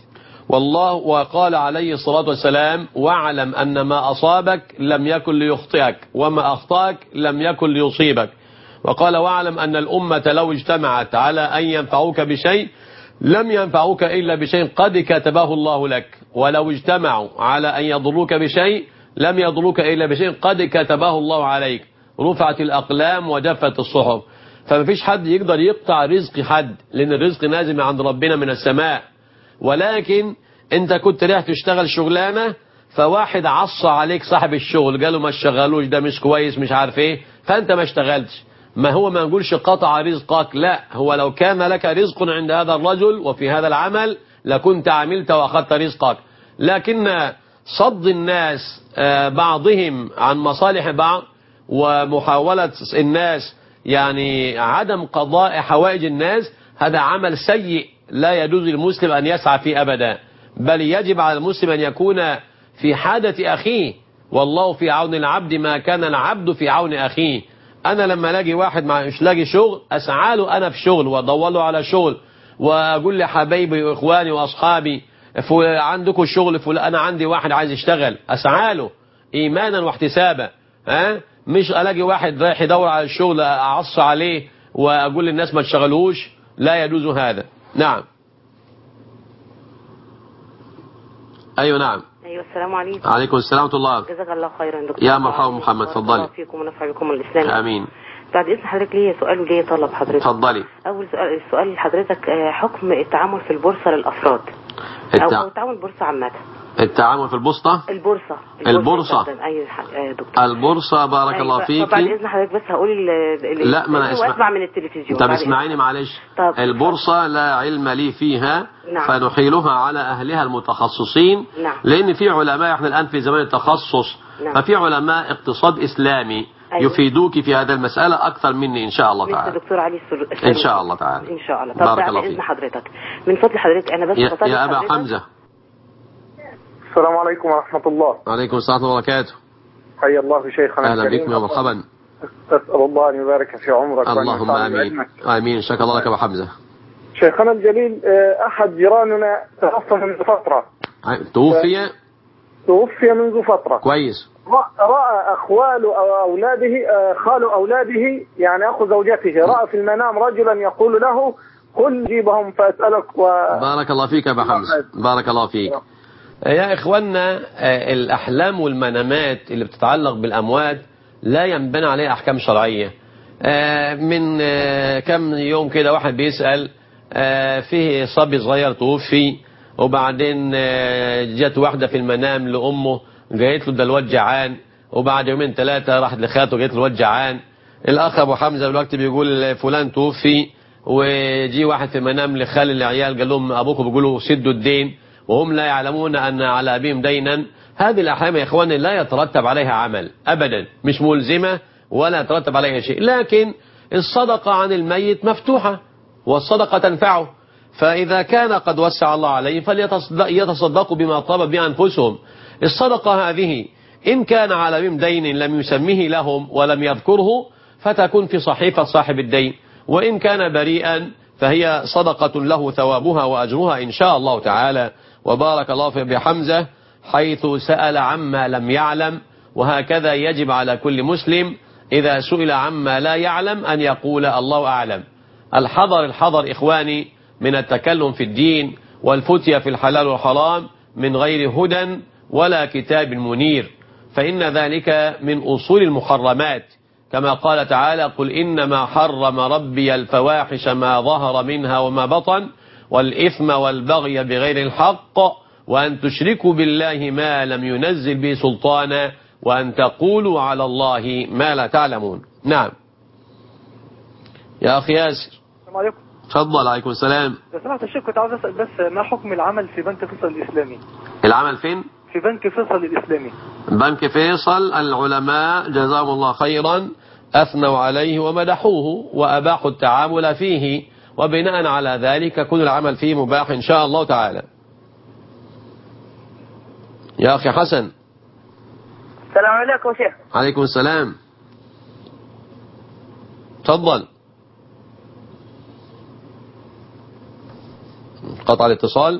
B: وقال عليه الصلاة والسلام واعلم أن ما أصابك لم يكن ليخطئك وما أخطأك لم يكن ليصيبك. وقال واعلم أن الأمة لو اجتمعت على أن ينفعوك بشيء لم ينفعوك إلا بشيء قد كتبه الله لك، ولو اجتمعوا على أن يضروك بشيء لم يضروك إلا بشيء قد كتبه الله عليك. رفعت الأقلام وجفت الصحف. فما فيش حد يقدر يقطع رزق حد، لأن الرزق نازل عند ربنا من السماء. ولكن انت كنت رايح تشتغل شغلانة فواحد عصى عليك صاحب الشغل قالوا ما اشتغلوش ده مش كويس مش عارف ايه، فانت ما اشتغلتش. ما هو ما نقولش قطع رزقك، لا، هو لو كان لك رزق عند هذا الرجل وفي هذا العمل لكنت عملت واخذت رزقك. لكن صد الناس بعضهم عن مصالح بعض ومحاولة الناس يعني عدم قضاء حوائج الناس هذا عمل سيء لا يجوز للمسلم أن يسعى فيه أبدا، بل يجب على المسلم أن يكون في حاجة أخيه، والله في عون العبد ما كان العبد في عون أخيه. أنا لما لاقي واحد مش لاقي شغل أسعى له أنا في شغل وأدور له على شغل، وأقول لحبايبي وإخواني وأصحابي عندكم شغل أنا عندي واحد عايز يشتغل أسعى له إيمانا واحتسابا. مش ألاقي واحد رايح يدور على الشغل أعص عليه وأقول للناس ما تشغلوش، لا يجوز هذا. نعم.
M: أيوة نعم.
B: أيوة السلام عليكم. عليكم السلام ورحمة الله.
M: جزاك الله خيرا دكتور.
B: يا مرحبا محمد، تفضلي.
M: الله فيكم ونفع بكم الإسلام.
B: آمين.
M: بعد إذن حضرتك ليه سؤال وليه طلب حضرتك.
B: تفضلي.
M: أول سؤال لحضرتك، حكم التعامل في البورصة للأفراد أو التعامل البورصة عامة.
B: التعامل في البورصة. البورصة.
M: أيوة دكتور.
B: البورصة بارك
M: أيوة.
B: الله فيك.
M: بعد إذن حضرتك بس هقول
B: لا ما أنا
M: أسمع من التلفزيون.
B: طب اسمعيني معلش. البورصة لا علم لي فيها. نعم. فنحيلها على أهلها المتخصصين.
M: نعم.
B: لأن في علماء احنا الآن في زمان التخصص. نعم. ففي علماء اقتصاد إسلامي. أيوة. يفيدوك في هذا المسألة أكثر مني إن شاء الله تعالى.
M: دكتور علي
B: إن شاء الله تعالى.
M: إن شاء الله. طب بارك الله فيك. حضرتك من فضل حضرتك أنا بس
B: يا أبا حمزة.
H: السلام عليكم ورحمة الله.
B: وعليكم السلام ورحمة الله وبركاته.
H: حيا الله بشيخنا
B: أهلا بكم يا مرحبا.
H: أسأل الله أن يبارك في عمرك.
B: اللهم آمين. آمين. شكر الله لك يا أبا حمزة.
H: شيخنا الجليل، أحد جيراننا توفى منذ فترة. توفي منذ فترة.
B: كويس.
H: رأى أخوال أولاده خال أولاده يعني أخو زوجته رأى في المنام رجلا يقول له قل جيبهم فأسألك
B: بارك الله فيك يا أبا حمزة. بارك الله فيك. يا إخواننا، الأحلام والمنامات اللي بتتعلق بالأموات لا ينبني عليها أحكام شرعية. من كم يوم كده واحد بيسأل فيه صبي صغير توفي، وبعدين جت واحدة في المنام لأمه جايت له ده الواد جعان، وبعد يومين ثلاثة راحت لخاته جايت له الواد جعان. الأخ أبو حمزة دلوقتي بيقول فلان توفي، وجي واحد في المنام لخال العيال قال لهم أبوكم بيقولوا سدوا الدين، وهم لا يعلمون أن على أبيهم دينا. هذه الأحلام يا إخواني لا يترتب عليها عمل أبدا، مش ملزمة ولا يترتب عليها شيء، لكن الصدقة عن الميت مفتوحة والصدقة تنفعه، فإذا كان قد وسع الله عليه فليتصدقوا بما طاب به أنفسهم. الصدقة هذه إن كان على أبيهم دين لم يسميه لهم ولم يذكره فتكون في صحيفة صاحب الدين، وإن كان بريئا فهي صدقة له ثوابها وأجرها إن شاء الله تعالى. وبارك الله في أبي حمزة حيث سأل عما لم يعلم، وهكذا يجب على كل مسلم إذا سئل عما لا يعلم أن يقول الله أعلم. الحذر إخواني من التكلم في الدين والفتية في الحلال والحرام من غير هدى ولا كتاب منير، فإن ذلك من أصول المحرمات، كما قال تعالى قل إنما حرم ربي الفواحش ما ظهر منها وما بطن والإثم والبغي بغير الحق وأن تشركوا بالله ما لم ينزل به سلطانا وأن تقولوا على الله ما لا تعلمون. نعم يا أخي ياسر.
N: السلام عليكم.
B: تفضل. عليكم السلام.
N: لو سمحت الشيخ كنت عاوز أسأل بس ما حكم العمل في بنك فيصل الإسلامي؟
B: العمل فين؟
N: في بنك فيصل الإسلامي.
B: بنك فيصل العلماء جزاهم الله خيرا أثنوا عليه ومدحوه وأباحوا التعامل فيه، وبناء على ذلك كل العمل فيه مباح إن شاء الله تعالى. يا أخي حسن.
C: السلام عليكم شيخ.
B: عليكم السلام. تفضل. قطع الاتصال.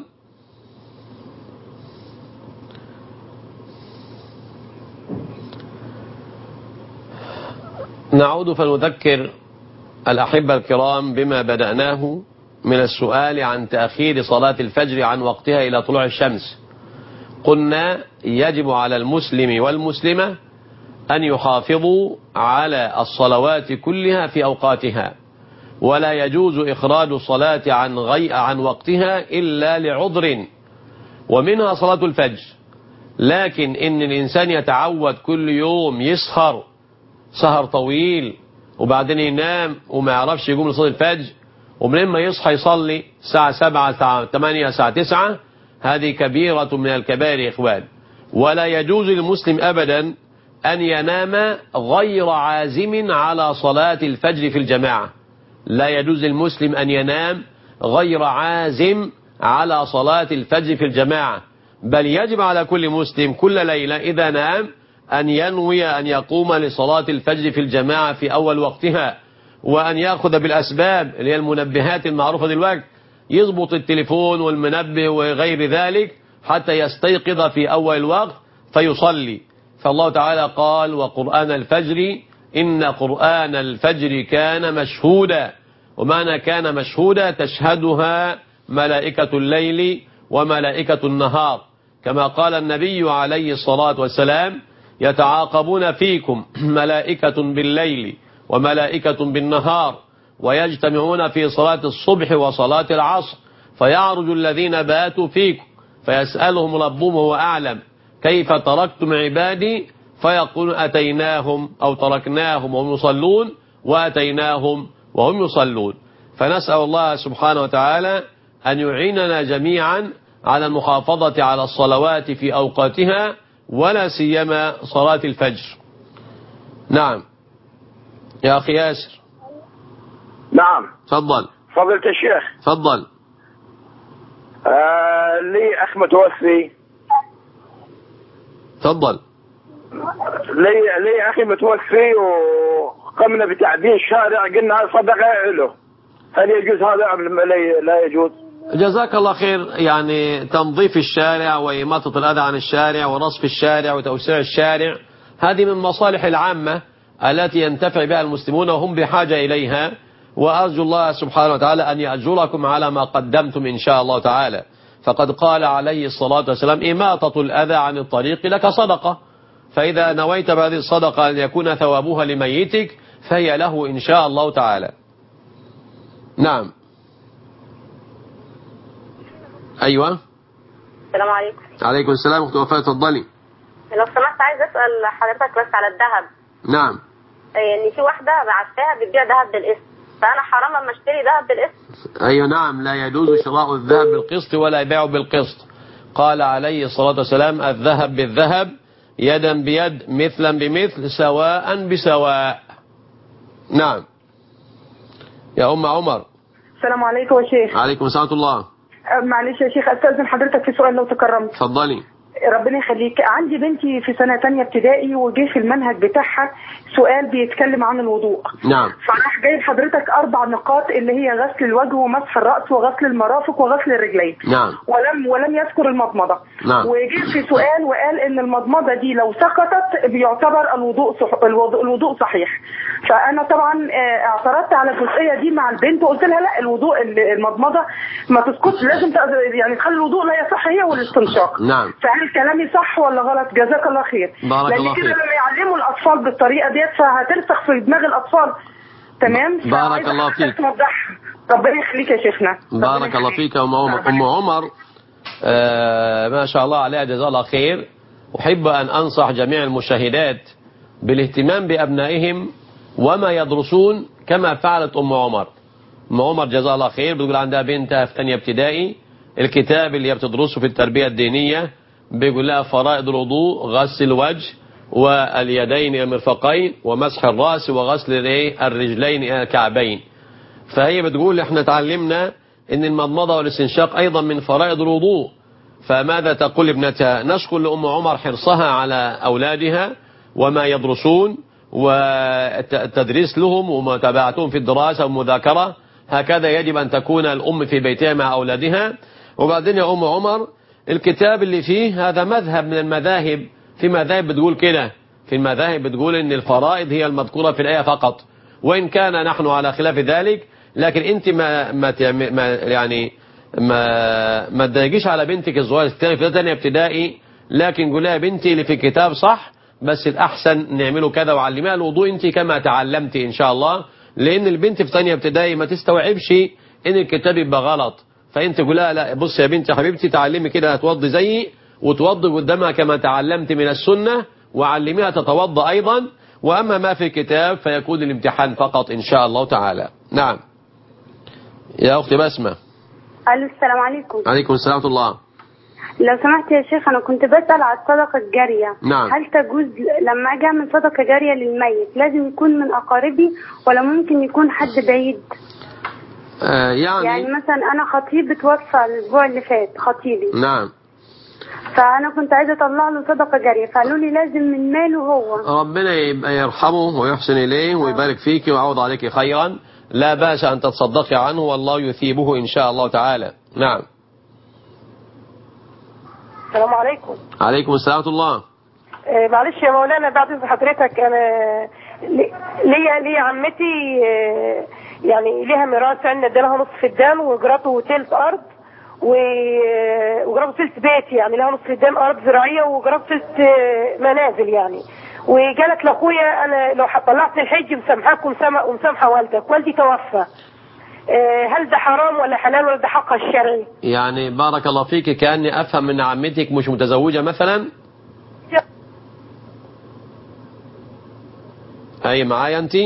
B: نعود فنذكر الأحبة الكرام بما بدأناه من السؤال عن تأخير صلاة الفجر عن وقتها إلى طلوع الشمس. قلنا يجب على المسلم والمسلمة أن يحافظوا على الصلوات كلها في أوقاتها، ولا يجوز إخراج الصلاة عن وقتها إلا لعذر، ومنها صلاة الفجر. لكن إن الإنسان يتعود كل يوم يسهر سهر طويل وبعدين ينام وما يعرفش يقوم لصلاة الفجر، ومن ما يصحى يصلي الساعة 7 الساعة 8 الساعة 9، هذه كبيرة من الكبائر يا إخوان. ولا يجوز للمسلم أبدا أن ينام غير عازم على صلاة الفجر في الجماعة. لا يجوز للمسلم أن ينام غير عازم على صلاة الفجر في الجماعة، بل يجب على كل مسلم كل ليلة إذا نام أن ينوي أن يقوم لصلاة الفجر في الجماعة في أول وقتها، وأن يأخذ بالأسباب اللي هي المنبهات المعروفة دلوقتي، يضبط التليفون والمنبه وغير ذلك حتى يستيقظ في أول الوقت فيصلي. فالله تعالى قال: وقرآن الفجر إن قرآن الفجر كان مشهودا. ومعنى كان مشهودا تشهدها ملائكة الليل وملائكة النهار، كما قال النبي عليه الصلاة والسلام: يتعاقبون فيكم ملائكة بالليل وملائكة بالنهار ويجتمعون في صلاة الصبح وصلاة العصر، فيعرج الذين باتوا فيكم فيسألهم ربهم هو أعلم كيف تركتم عبادي، فيقول أتيناهم أو تركناهم وهم يصلون وأتيناهم وهم يصلون. فنسأل الله سبحانه وتعالى أن يعيننا جميعا على المحافظة على الصلوات في أوقاتها، ولا سيما صلاة الفجر. نعم يا أخي ياسر.
O: نعم
B: تفضل.
O: فضيلة الشيخ.
B: تفضل.
O: لي أخ متوفي.
B: تفضل.
O: لي أخي متوفي وقمنا بتعديل شارع، قلنا صدقة له، هل يجوز هذا أم لا يجوز؟
B: جزاك الله خير. يعني تنظيف الشارع وإماطة الأذى عن الشارع ورصف الشارع وتوسيع الشارع هذه من مصالح العامة التي ينتفع بها المسلمون وهم بحاجة إليها، وأرجو الله سبحانه وتعالى أن يأجركم على ما قدمتم إن شاء الله تعالى. فقد قال عليه الصلاة والسلام: إماطة الأذى عن الطريق لك صدقة، فإذا نويت بهذه الصدقة أن يكون ثوابها لميتك فهي له إن شاء الله تعالى. نعم. أيوة.
P: السلام عليكم.
B: عليكم السلام ورحمة الله وبركاته. تفضلي.
P: لو سمحت عايز أسأل حضرتك بس على الذهب.
B: نعم.
P: يعني في واحدة بعتها بتبيع ذهب بالقسط، فأنا حرام أما أشتري ذهب بالقسط؟
B: أيوة نعم، لا يجوز شراء الذهب بالقسط ولا يبيعه بالقسط. قال عليه الصلاة والسلام: الذهب بالذهب يدا بيد مثلا بمثل سواء بسواء. نعم يا أم عمر.
Q: السلام عليكم يا شيخ.
B: عليكم السلام ورحمة الله.
Q: معلش يا شيخ استاذن حضرتك في سؤال لو تكرمت.
B: اتفضلي.
Q: ربنا يخليك. عندي بنتي في سنة تانية ابتدائي وجه في المنهج بتاعها سؤال بيتكلم عن الوضوء.
B: نعم.
Q: فراح جايب حضرتك 4 نقاط اللي هي غسل الوجه ومسح الرأس وغسل المرافق وغسل الرجلين.
B: نعم.
Q: ولم يذكر المضمضة.
B: نعم.
Q: وجه في سؤال وقال ان المضمضة دي لو سقطت بيعتبر الوضوء صحيح. فانا طبعا اعترضت على الجزئية دي مع البنت وقلت لها لا، المضمضة ما تسقطش، لازم يعني تخلي الوضوء لا يصح هي والاستنشاق.
B: نعم.
Q: فهل كلامي صح ولا غلط؟ جزاك الله خير.
B: بارك الله فيك.
Q: لان كده لما يعلموا الاطفال بالطريقه ديت فهترسخ في دماغ الاطفال. تمام.
B: بارك الله فيك.
Q: ربنا يخليك يا شيخنا.
B: بارك الله فيك يا ام عمر. ام عمر ما شاء الله عليها جزاها الله خير. احب ان انصح جميع المشاهدات بالاهتمام بابنائهم وما يدرسون كما فعلت ام عمر. ام عمر جزاها الله خير بتقول عندها بنتها في ثانيه ابتدائي، الكتاب اللي بتدرسه في التربيه الدينيه بيقول لها فرائض الوضوء غسل الوجه واليدين الى المرفقين ومسح الراس وغسل الرجلين الى الكعبين. فهي بتقول احنا تعلمنا ان المضمضه والاستنشاق ايضا من فرائض الوضوء. فماذا تقول ابنتها؟ نشكر لأم عمر حرصها على أولادها وما يدرسون والتدريس لهم ومتابعتهم في الدراسة والمذاكرة، هكذا يجب أن تكون الأم في بيتها مع أولادها. وبعدين يا أم عمر الكتاب اللي فيه هذا مذهب من المذاهب، في مذاهب بتقول كده، في المذاهب بتقول ان الفرائض هي المذكورة في الآية فقط، وإن كان نحن على خلاف ذلك، لكن انت ما تضايقيش على بنتك الصغيرة في ثانية ابتدائي، لكن قولها يا بنتي اللي في الكتاب صح، بس الأحسن نعمله كذا، وعلمها الوضوء انت كما تعلمت إن شاء الله، لأن البنت في ثانية ابتدائي ما تستوعبش ان الكتاب يبقى غلط. فانت قولها لا بص يا بنتي حبيبتي تعلمي كده هتوضي زيي، وتوضي قدامها كما تعلمت من السنة، وعلميها تتوضى أيضا، وأما ما في الكتاب فيكون الامتحان فقط إن شاء الله تعالى. نعم يا أختي بسمة.
R: السلام عليكم.
B: عليكم السلام ورحمة الله.
R: لو سمحت يا شيخ أنا كنت بسأل على الصدقة الجارية.
B: نعم.
R: هل تجوز لما أجي أعمل صدقة جارية للميت لازم يكون من أقاربي ولا ممكن يكون حد بعيد؟ يعني مثلا أنا خطيب بتوفى الأسبوع اللي فات خطيبي.
B: نعم.
R: فأنا كنت عايزة أطلع له صدقة جارية، فقالوا لي لازم من ماله هو.
B: ربنا يرحمه ويحسن إليه ويبارك فيك ويعوض عليك خيرا. لا بأس أن تتصدقي عنه والله يثيبه إن شاء الله تعالى. نعم.
S: السلام عليكم.
B: عليكم السلام ورحمة الله.
S: معلش يا مولانا بعد إذن حضرتك، أنا ليا عمتي يعني ليها ميراث عندنا، ادالها نصف الدم وجراته تلت أرض وجراته تلت بيت، يعني لها نصف الدم أرض زراعية وجراته تلت منازل يعني. وجالت لأخويا أنا لو طلعت الحج مسامحاك ومسامحة والدي توفى، هل ده حرام ولا حلال ولا ده حقها الشرعي؟
B: يعني بارك الله فيك، كأني أفهم من عمتك مش متزوجة مثلا؟ أي معايا أنت؟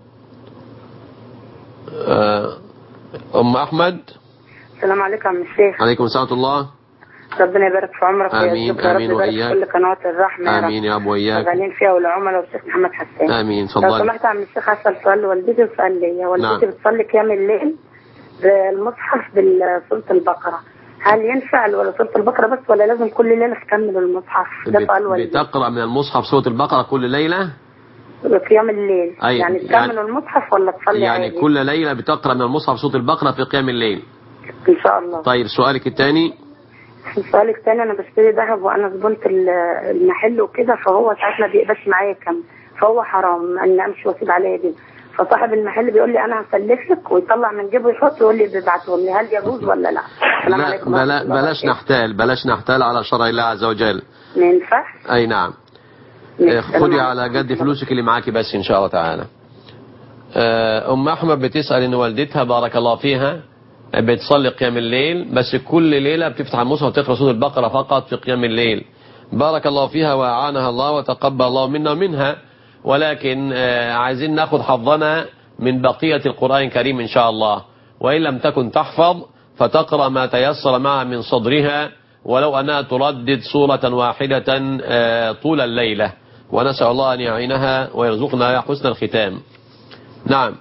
B: أم أحمد.
R: السلام عليكم يا عم الشيخ.
B: عليكم السلام ورحمة الله.
R: ربنا يبارك في عمرك.
B: آمين آمين وإياك.
R: كل قنوات الرحمة.
B: آمين يا أبو وإياك.
R: شغالين فيها والعملاء والشيخ محمد حسان.
B: آمين. اتفضل.
R: لو سمحت يا عم الشيخ أسأل سؤال لوالدتي وسؤال ليا. والدتي بتصلي قيام الليل بالمصحف بسورة البقرة، هل ينفع ولا سورة البقرة بس ولا لازم كل ليلة تكمل المصحف؟ ده سؤال والدتي.
B: بتقرأ من المصحف سورة البقرة كل ليلة؟
R: قيام الليل. يعني تكمل المصحف ولا تصلي
B: يعني
R: عادي؟
B: كل ليلة بتقرأ من المصحف سورة البقرة في قيام الليل
R: إن شاء الله.
B: طيب سؤالك الثاني.
R: سؤالك الثاني، أنا بشتري ذهب وأنا زبونة المحل وكده، فهو ساعات ما بيقبلش معايا كم، فهو حرام أن أمشي وأسيب عليا دي. فصاحب المحل بيقول لي أنا هسلفك ويطلع من جيبه يحط ويقول لي بيبعتهم لي، هل يجوز ولا لا؟
B: لا بلاش نحتال على شرع الله عز وجل.
R: ما ينفعش.
B: أي نعم. خدي على قد فلوسك اللي معاكي بس إن شاء الله تعالى. أم أحمد بتسأل إن والدتها بارك الله فيها بتصلي قيام الليل، بس كل ليلة بتفتح المصحف وتقرأ سورة البقرة فقط في قيام الليل. بارك الله فيها وأعانها الله وتقبل الله منا ومنها، ولكن عايزين ناخد حظنا من بقية القرآن الكريم إن شاء الله. وإن لم تكن تحفظ فتقرأ ما تيسر معها من صدرها، ولو أنها تردد سورة واحدة طول الليلة، ونسأل الله أن يعينها ويرزقنا حسن الختام. نعم.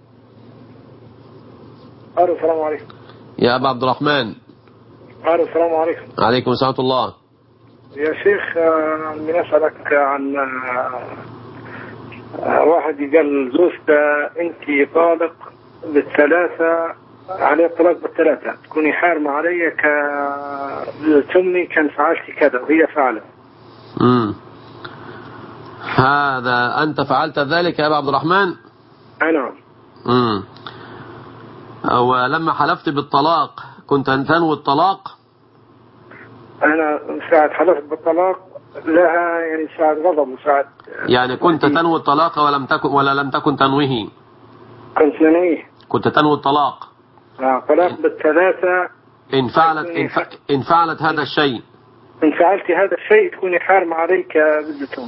T: السلام عليكم.
B: يا أبا عبد الرحمن.
T: السلام عليكم.
B: عليكم السلام ورحمة الله.
T: يا شيخ من أسألك عن واحد قال زوجته أنت طالق بالثلاثة، عليه الطلاق بالثلاثة، تكوني حارمة علي كتمني كان فعلتي كذا وهي فعلت.
B: هذا أنت فعلت ذلك يا أبا عبد الرحمن؟
T: نعم.
B: ولما حلفت بالطلاق كنت تنوي الطلاق؟
T: أنا ساعة حلفت بالطلاق لها يعني ساعة غضب وساعة
B: يعني كنت تنوي الطلاق ولا لم تكن تنويه؟
T: كنت تنويه.
B: كنت تنوي الطلاق.
T: طلاق بالثلاثة.
B: إن فعلت هذا الشيء.
T: إن فعلت هذا الشيء تكوني حارمة عليك بدتهم.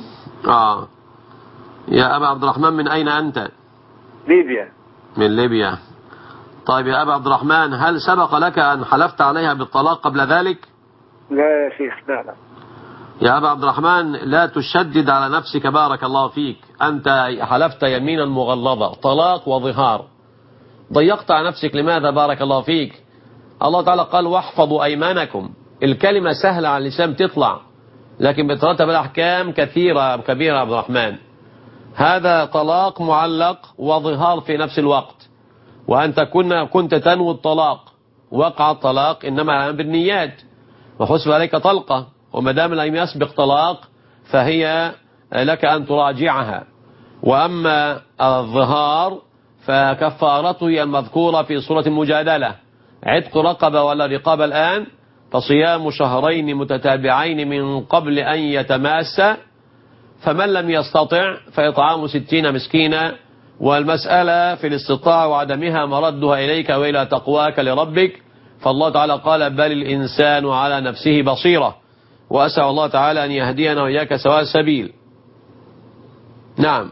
B: يا أبا عبد الرحمن من أين أنت؟
T: ليبيا.
B: من ليبيا. طيب يا أبا عبد الرحمن، هل سبق لك أن حلفت عليها بالطلاق قبل ذلك؟
T: لا يا شيخ لا.
B: يا أبا عبد الرحمن لا تشدد على نفسك بارك الله فيك، أنت حلفت يمينا مغلظة طلاق وظهار، ضيقت على نفسك لماذا بارك الله فيك؟ الله تعالى قال واحفظوا أيمانكم. الكلمة سهلة على اللسان تطلع، لكن بترتب الأحكام كثيرة كبيرة يا عبد الرحمن. هذا طلاق معلق وظهار في نفس الوقت، وأنت كنت تنوي الطلاق، وقع الطلاق إنما بالنيات، وحسب عليك طلقة، وما دام لم يسبق طلاق فهي لك أن تراجعها. وأما الظهار فكفارته هي المذكورة في سورة المجادلة، عتق رقبة ولا رقابة الآن، فصيام شهرين متتابعين من قبل أن يتماسا، فمن لم يستطع فإطعام 60 مسكينا. والمسألة في الاستطاعة وعدمها مردها إليك وإلى تقواك لربك، فالله تعالى قال بل الإنسان على نفسه بصيرة، وأسأل الله تعالى أن يهدينا وإياك سواء السبيل. نعم.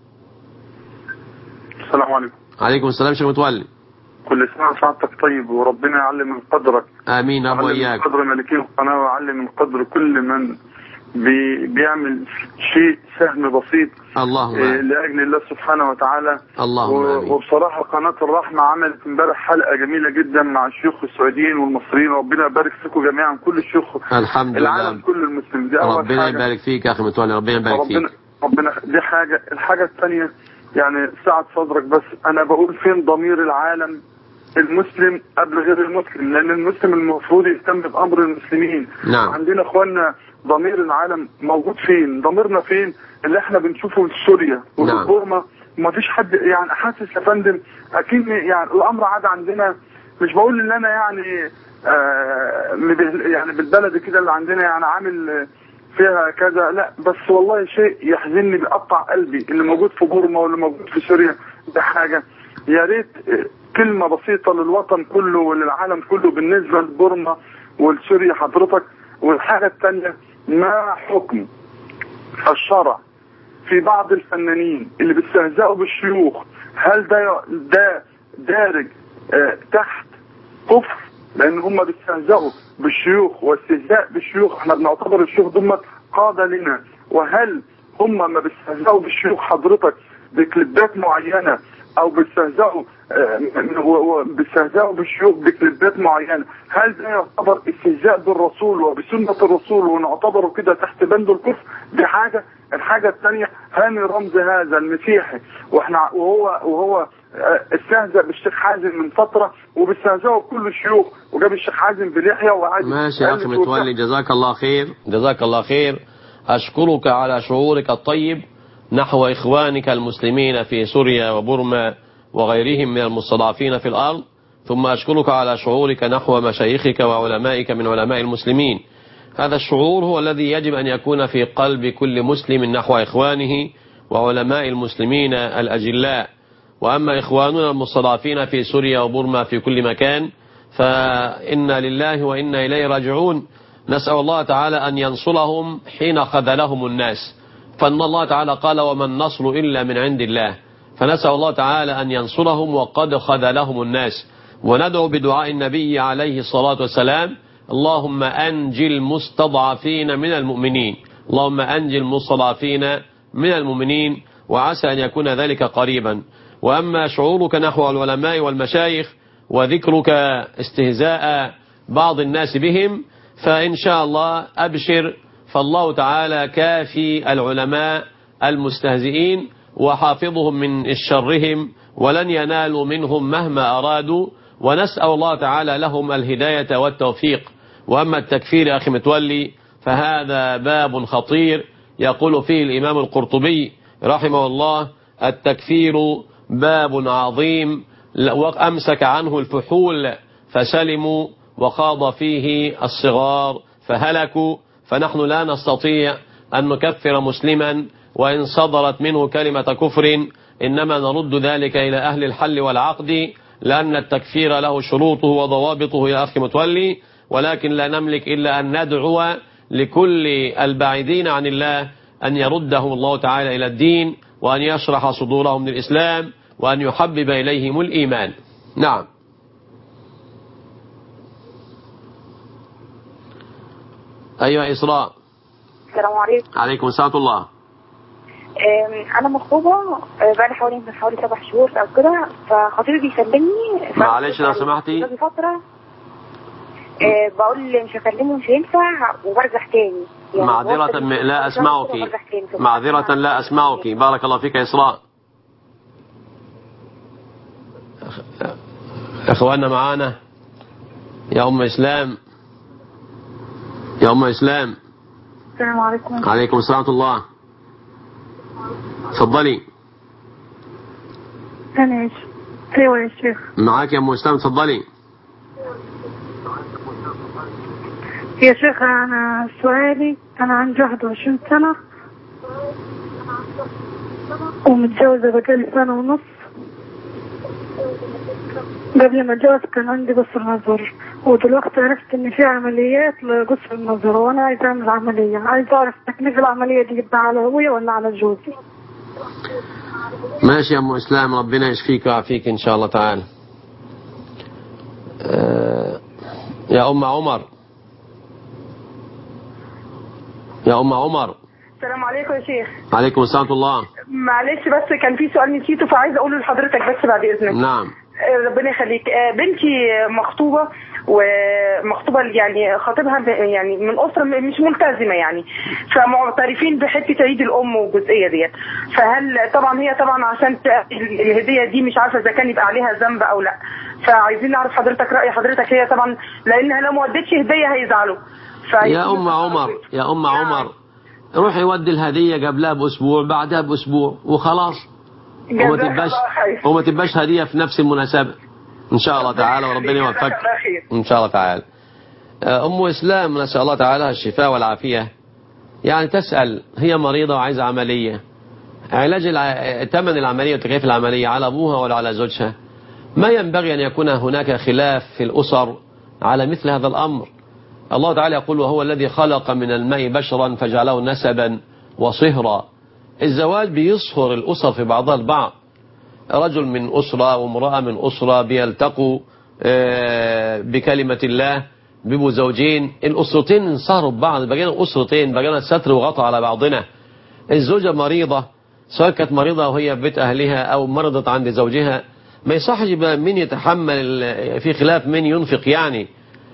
J: السلام عليكم.
B: عليكم السلام شيخ متولي.
J: كل سنة وسعادتك طيب، وربنا يعلم من قدرك.
B: آمين أبو إياك.
J: يعلم من قدر ملكين القناة، ويعلم من قدر كل من بيعمل شيء سهم بسيط
B: اللهم
J: لأجل الله سبحانه وتعالى.
B: اللهم
J: وبصراحة قناة الرحمة عملت امبارح حلقة جميلة جدا مع الشيوخ السعوديين والمصريين، ربنا يبارك فيكم جميعا كل الشيوخ
B: الحمد
J: العالم كل المسلمين. دي أول
B: ربنا
J: حاجة.
B: يبارك فيك يا أخي متولي، ربنا يبارك فيك.
J: ربنا دي حاجة. الحاجة الثانية يعني ساعة صدرك بس، أنا بقول فين ضمير العالم المسلم قبل غير المسلم؟ لأن المسلم المفروض يهتم بأمر المسلمين.
B: نعم.
J: عندنا إخواننا ضمير العالم موجود فين؟ ضميرنا فين؟ اللي احنا بنشوفه في سوريا وفي بورما ما فيش حد يعني حاسس يا فندم أكيد يعني الأمر عاد عندنا. مش بقول إن أنا يعني يعني بالبلد كده اللي عندنا يعني عامل فيها كذا، لا، بس والله شيء يحزنني بيقطع قلبي اللي موجود في بورما واللي موجود في سوريا. ده حاجة يا ريت كلمة بسيطة للوطن كله وللعالم كله بالنسبة لبورما ولسوريا حضرتك. والحاجة الثانية، ما حكم الشرع في بعض الفنانين اللي بيستهزئوا بالشيوخ؟ هل ده دارج تحت كفر؟ لأن هم بيستهزئوا بالشيوخ، واستهزاء بالشيوخ احنا بنعتبر الشيوخ دول قادة لنا. وهل هم ما بيستهزئوا بالشيوخ حضرتك بكليبات معينة او بيستهزئوا بالشيوخ بكليبات معينة، هل ده يعتبر استهزاء بالرسول وبسنة الرسول ونعتبره كده تحت بند الكفر؟ دي حاجة. الحاجة الثانية، هاني رمزي هذا المسيحي وهو استهزأ بالشيخ حازم من فترة وبيستهزئوا بكل الشيوخ، وجاب الشيخ حازم بلحية وقعد.
B: ماشي يا أخي متولي، جزاك الله خير، جزاك الله خير. أشكرك على شعورك الطيب نحو إخوانك المسلمين في سوريا وبورما وغيرهم من المستضعفين في الأرض، ثم أشكرك على شعورك نحو مشايخك وعلمائك من علماء المسلمين. هذا الشعور هو الذي يجب أن يكون في قلب كل مسلم نحو إخوانه وعلماء المسلمين الأجلاء. وأما إخواننا المستضعفين في سوريا وبورما في كل مكان فإنا لله وإنا إليه راجعون. نسأل الله تعالى أن ينصرهم حين خذلهم الناس، فإن الله تعالى قال وما النصر إلا من عند الله، فنسأل الله تعالى أن ينصرهم وقد خذلهم الناس. وندعو بدعاء النبي عليه الصلاة والسلام اللهم أنجي المستضعفين من المؤمنين، اللهم أنجي المستضعفين من المؤمنين، وعسى أن يكون ذلك قريبا. وأما شعورك نحو العلماء والمشايخ وذكرك استهزاء بعض الناس بهم، فإن شاء الله أبشر، فالله تعالى كافي العلماء المستهزئين وحافظهم من شرهم، ولن ينالوا منهم مهما أرادوا، ونسأل الله تعالى لهم الهداية والتوفيق. وأما التكفير أخي متولي فهذا باب خطير يقول فيه الإمام القرطبي رحمه الله: التكفير باب عظيم وأمسك عنه الفحول فسلموا، وخاض فيه الصغار فهلكوا. فنحن لا نستطيع أن نكفر مسلما وإن صدرت منه كلمة كفر، إنما نرد ذلك إلى أهل الحل والعقد، لأن التكفير له شروطه وضوابطه يا أخي متولي. ولكن لا نملك إلا أن ندعو لكل البعيدين عن الله أن يردهم الله تعالى إلى الدين، وأن يشرح صدورهم للإسلام، وأن يحبب إليهم الإيمان. نعم. أيها إسراء.
K: السلام عليكم.
B: عليكم السلام ورحمة الله.
K: أنا مخطوبة بقالي حوالي 7 شهور أو كده، فخطيبي بيكلمني.
B: معلش لو سمحتي.
K: فترة بقول مش هكلمه مش هينفع وبرجع تاني. يعني
B: معذرة لا أسمعك، معذرة لا أسمعك. بارك الله فيك يا إسراء. إخواننا معانا يا أم إسلام، يا أم إسلام.
K: السلام عليكم.
B: عليكم السلام ورحمة الله. تفضلي.
K: أنا أيوة يا شيخ.
B: معاك يا أم إسلام، تفضلي.
K: يا شيخ أنا سؤالي، أنا عندي 21 سنة ومتجوزة بقالي 1.5 سنة. قبل ما اتجوز كان عندي قصر نظر، ودلوقتي عرفت ان في عمليات لقصر النظر، وانا عايزه اعمل عمليه. عايزه اعرف تكلفه العمليه دي يبقى على ابويا ولا على جوزي؟
B: ماشي يا ام اسلام، ربنا يشفيك ويعافيك ان شاء الله تعالى. يا ام عمر. يا أم عمر.
Q: السلام عليكم يا شيخ.
B: عليكم السلام ورحمة الله.
Q: معلش بس كان في سؤال نسيته فعايزه اقوله لحضرتك بس بعد اذنك.
B: نعم.
Q: ربنا يخليك. بنتي مخطوبه ومخطوبه يعني خطيبها يعني من اسره مش ملتزمه يعني، فمعترفين بحته عيد الام والجزئيه ديت. فهل طبعا هي طبعا عشان الهديه دي مش عارفه اذا كان يبقى عليها ذنب او لا، فعايزين نعرف حضرتك راي حضرتك. هي طبعا لانها لو ما ودتش هديه هيزعلوا.
B: يا ام عمر يا ام عمر روحي ودي الهديه قبلها باسبوع بعدها باسبوع وخلاص، وما تبقاش هديه في نفس المناسبه ان شاء الله تعالى، وربنا يوفقك ان شاء الله تعالى. ام اسلام نسال الله تعالى الشفاء والعافيه، يعني تسال هي مريضه وعايزه عمليه، علاج ثمن العمليه وتكاليف العمليه على ابوها ولا على زوجها؟ ما ينبغي ان يكون هناك خلاف في الاسر على مثل هذا الامر. الله تعالى يقول وهو الذي خلق من الماء بشرا فجعله نسبا وصهرا. الزواج بيصهر الأسر في بعضها البعض، رجل من أسرة وامرأة من أسرة بيلتقوا بكلمة الله بيبقوا زوجين، الأسرتين انصهروا ببعض، بقينا أسرتين، بقينا ستر وغطى على بعضنا. الزوجة مريضة سواء كانت مريضة وهي في بيت أهلها أو مرضت عند زوجها، ما يصحش يبقى من يتحمل في خلاف من ينفق. يعني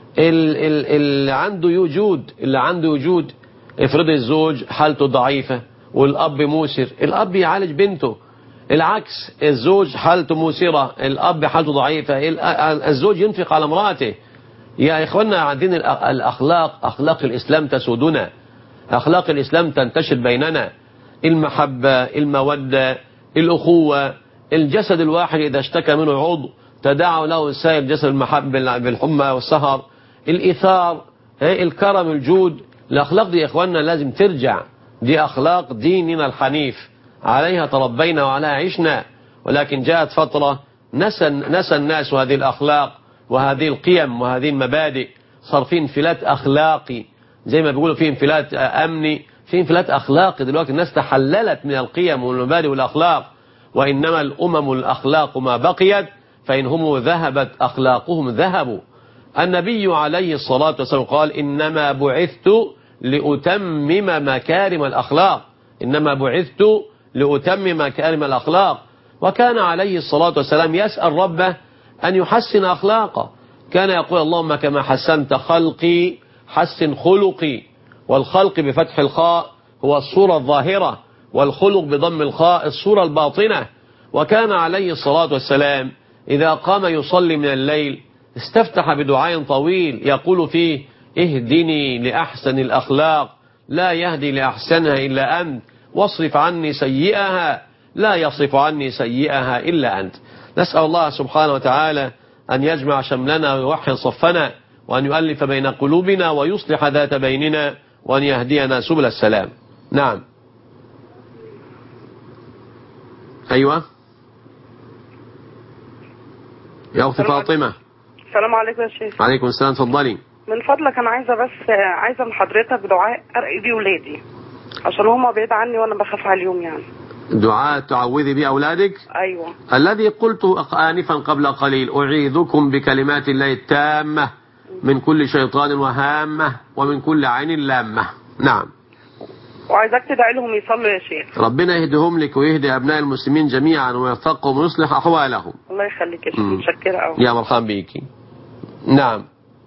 B: اللي عنده وجود افرض الزوج حالته ضعيفة والأب موسر، الأب يعالج بنته. العكس، الزوج حالته موسرة الأب حالته ضعيفة، الزوج ينفق على امرأته. يا إخوانا عندنا الأخلاق، أخلاق الإسلام تسودنا، أخلاق الإسلام تنتشر بيننا، المحبة، المودة، الأخوة. الجسد الواحد إذا اشتكى منه عضو تداعى له سائر جسد المحبة بالحمى والسهر. الإيثار، الكرم، الجود، الأخلاق دي يا إخواننا لازم ترجع، دي أخلاق ديننا الحنيف، عليها تربينا وعليها عشنا. ولكن جاءت فترة نسى الناس هذه الأخلاق وهذه القيم وهذه المبادئ، صار في انفلات أخلاقي زي ما بيقولوا، في انفلات أمني، في انفلات أخلاقي. دلوقتي الناس تحللت من القيم والمبادئ والأخلاق. وإنما الأمم الأخلاق ما بقيت، فإن هم ذهبت أخلاقهم ذهبوا. النبي عليه الصلاة والسلام قال إنما بعثت لأتمم مكارم الأخلاق، إنما بعثت لأتمم مكارم الأخلاق. وكان عليه الصلاة والسلام يسأل ربه أن يحسن أخلاقه، كان يقول اللهم كما حسنت خلقي حسن خلقي. والخلق بفتح الخاء هو الصورة الظاهرة، والخلق بضم الخاء الصورة الباطنة. وكان عليه الصلاة والسلام إذا قام يصلي من الليل استفتح بدعاء طويل يقول فيه اهدني لأحسن الأخلاق لا يهدي لأحسنها إلا أنت، واصرف عني سيئها لا يصرف عني سيئها إلا أنت. نسأل الله سبحانه وتعالى أن يجمع شملنا ويوحد صفنا، وأن يؤلف بين قلوبنا ويصلح ذات بيننا، وأن يهدينا سبل السلام. نعم. أيوة يا أختي فاطمة.
U: السلام عليكم يا شيخ.
B: عليكم السلام، تفضلي.
U: من فضلك أنا عايزة من حضرتك دعاء أرقي بيه ولادي عشان هما بعيد عني وأنا بخاف عليهم. يعني
B: دعاء تعوذي بيه أولادك؟
U: أيوة. الذي
B: قلت آنفا قبل قليل أعيذكم بكلمات الله التامة من كل شيطان وهامة ومن كل عين لامة. نعم.
U: وعايزك تدعي لهم يصلوا يا شيخ.
B: ربنا يهدهم لك ويهدي أبناء المسلمين جميعا ويوفقهم ويصلح أحوالهم.
U: الله يخليك يا شيخ، متشكرة أوي.
B: يا مرحبا بيكي. نعم.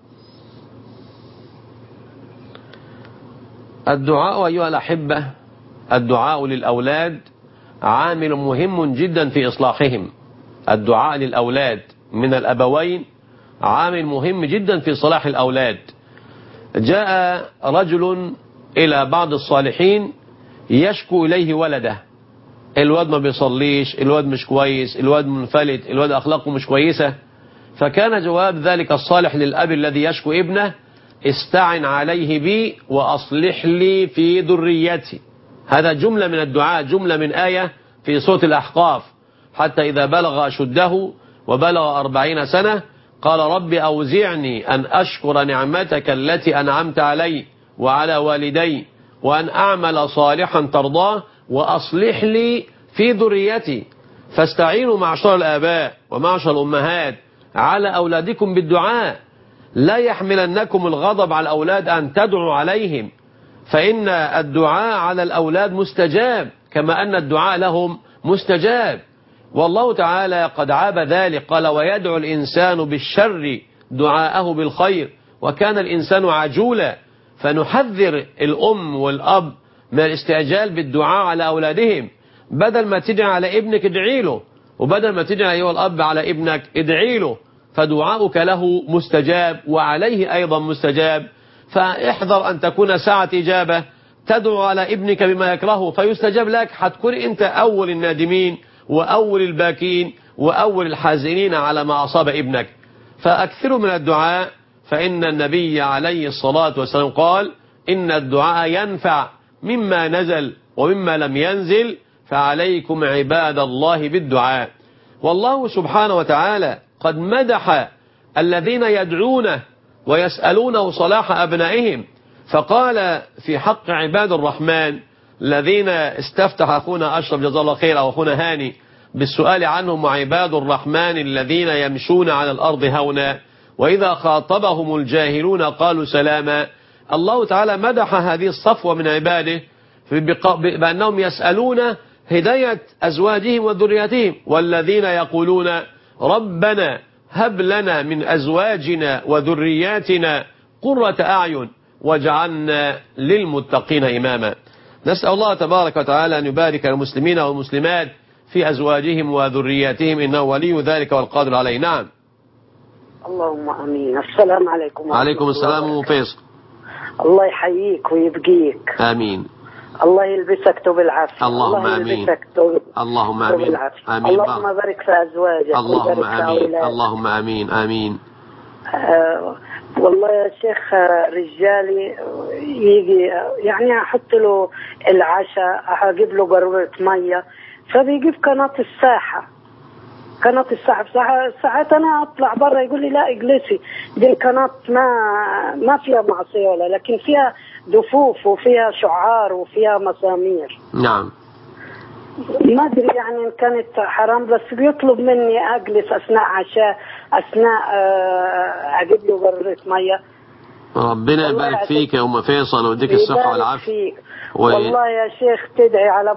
B: الدعاء أيها الأحبة، الدعاء للأولاد عامل مهم جدا في إصلاحهم. الدعاء للأولاد من الأبوين عامل مهم جدا في صلاح الأولاد. جاء رجل إلى بعض الصالحين يشكو إليه ولده، الواد ما بيصليش، الواد مش كويس، الواد منفلت، الواد أخلاقه مش كويسة. فكان جواب ذلك الصالح للأب الذي يشكو ابنه استعن عليه بي وأصلح لي في ذريتي. هذا جملة من الدعاء، جملة من آية في سورة الأحقاف. حتى إذا بلغ أشده وبلغ 40 سنة قال رب أوزعني أن أشكر نعمتك التي أنعمت علي وعلى والدي وأن أعمل صالحا ترضاه وأصلح لي في ذريتي. فاستعينوا معشر الآباء ومعشر الأمهات على أولادكم بالدعاء. لا يحملنكم الغضب على الأولاد أن تدعوا عليهم، فإن الدعاء على الأولاد مستجاب كما أن الدعاء لهم مستجاب. والله تعالى قد عاب ذلك، قال ويدعو الإنسان بالشر دعاءه بالخير وكان الإنسان عجولا. فنحذر الأم والأب من الاستعجال بالدعاء على أولادهم، بدل ما تدعي على ابنك ادعي له، وبدل ما تدعي أيها الأب على ابنك ادعي له، فدعاؤك له مستجاب وعليه أيضا مستجاب. فاحذر أن تكون ساعة إجابة تدعو على ابنك بما يكرهه فيستجاب لك، هتكون أنت أول النادمين وأول الباكين وأول الحازنين على ما أصاب ابنك. فأكثروا من الدعاء، فإن النبي عليه الصلاة والسلام قال إن الدعاء ينفع مما نزل ومما لم ينزل، فعليكم عباد الله بالدعاء. والله سبحانه وتعالى قد مدح الذين يدعونه ويسألونه صلاح أبنائهم، فقال في حق عباد الرحمن الذين استفتح أخونا أشرف جزاه الله خير أو أخونا هاني بالسؤال عنهم، وعباد الرحمن الذين يمشون على الأرض هونا وإذا خاطبهم الجاهلون قالوا سلاما. الله تعالى مدح هذه الصفوة من عباده بأنهم يسألون هداية أزواجهم وذرياتهم، والذين يقولون ربنا هب لنا من أزواجنا وذرياتنا قرة أعين واجعلنا للمتقين إماما. نسأل الله تبارك وتعالى أن يبارك المسلمين والمسلمات في أزواجهم وذرياتهم إنه ولي ذلك والقادر عليه. نعم.
A: اللهم امين. السلام عليكم.
B: وعليكم السلام وفيصل.
A: الله يحييك ويبقيك.
B: امين.
A: الله يلبسك توب العافيه.
B: اللهم امين. اللهم امين. امين.
A: اللهم بارك في ازواجك.
B: اللهم امين. اللهم امين. امين.
A: والله يا شيخ رجالي يجي يعني احط له العشاء، اجيب له قاروره ميه، فبيجيب قناه الساحه ساعات انا اطلع برا يقول لي لا اجلسي، دي القناه ما فيها معصيه ولا، لكن فيها دفوف وفيها شعار وفيها مسامير.
B: نعم.
A: ما ادري يعني ان كانت حرام، بس بيطلب مني اجلس اثناء عشاء، اثناء اجيب له قاروره ميه.
B: ربنا يبارك فيك يا ام فيصل ويديك الصحه والعافيه.
A: والله يا شيخ تدعي على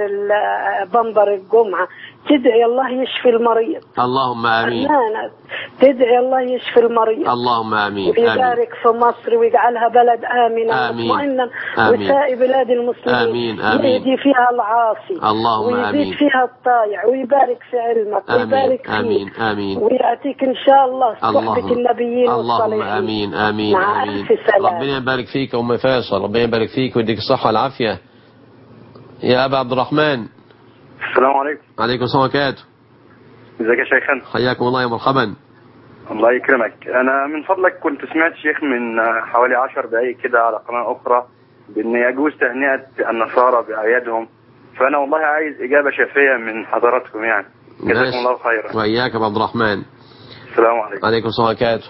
A: بنبر الجمعة، تدعي الله يشفي المريض.
B: اللهم آمين.
A: تدعي الله يشفي المريض.
B: اللهم آمين.
A: ويبارك في مصر ويجعلها بلد آمنة مطمئنا، وسائر بلاد المسلمين.
B: آمين. آمين.
A: ويهدي فيها العاصي.
B: اللهم آمين.
A: ويزيد فيها الطائع
B: ويبارك
A: في علمك ويبارك فيك.
B: آمين. آمين.
A: ويأتيك إن شاء الله صحبة النبيين والصالحين.
B: اللهم آمين. آمين.
A: مع
B: آمين.
A: ألف سلام.
B: ربنا يبارك فيك أم فيصل، ربنا يبارك فيك ويديك الصحة والعافية. يا أبا عبد الرحمن.
V: السلام عليكم.
B: عليكم السلام وبركاته.
V: ازيك يا شيخنا؟
B: حياكم الله يا مرحبا.
V: الله يكرمك. انا من فضلك كنت سمعت شيخ من حوالي 10 دقائق كده على قناة اخرى بان يجوز تهنئة النصارى باعيادهم، فانا والله عايز اجابة شافية من حضراتكم يعني. جزاكم الله خيرا.
B: وإياك يا عبد الرحمن.
V: السلام عليكم.
B: عليكم السلام وبركاته.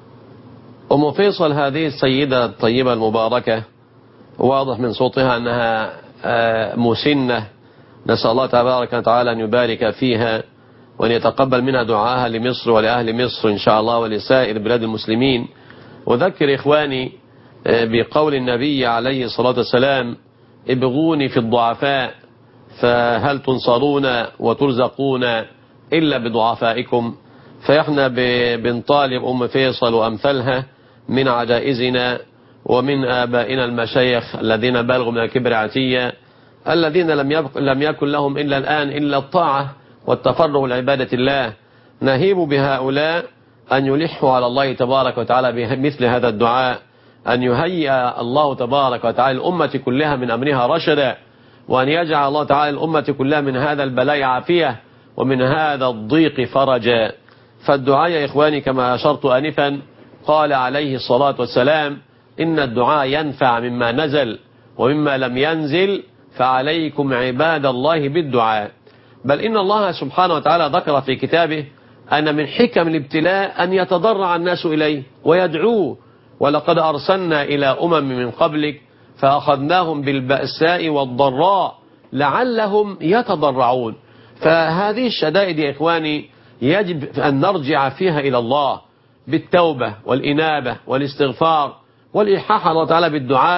B: أم فيصل هذه السيدة الطيبة المباركة واضح من صوتها أنها مسنة، نسأل الله تبارك وتعالى أن يبارك فيها وأن يتقبل منها دعاها لمصر ولأهل مصر إن شاء الله ولسائر بلاد المسلمين. وذكر إخواني بقول النبي عليه الصلاة والسلام ابغوني في الضعفاء فهل تنصرون وترزقون إلا بضعفائكم. فإحنا بنطالب أم فيصل وأمثالها من عجائزنا ومن آبائنا المشايخ الذين بلغوا من الكبر عتية، الذين لم يكن لهم إلا الآن إلا الطاعة والتفرغ لعبادة الله، نهيب بهؤلاء أن يلحوا على الله تبارك وتعالى بمثل هذا الدعاء، أن يهيئ الله تبارك وتعالى الأمة كلها من أمرها رشدا، وأن يجعل الله تعالى الأمة كلها من هذا البلاء عافية ومن هذا الضيق فرجا. فالدعاء يا إخواني كما أشرت آنفا قال عليه الصلاة والسلام إن الدعاء ينفع مما نزل ومما لم ينزل، فعليكم عباد الله بالدعاء. بل إن الله سبحانه وتعالى ذكر في كتابه أن من حكم الابتلاء أن يتضرع الناس إليه ويدعوه، ولقد أرسلنا إلى أمم من قبلك فأخذناهم بالبأساء والضراء لعلهم يتضرعون. فهذه الشدائد يا إخواني يجب أن نرجع فيها إلى الله بالتوبة والإنابة والاستغفار والإلحاح على الله تعالى بالدعاء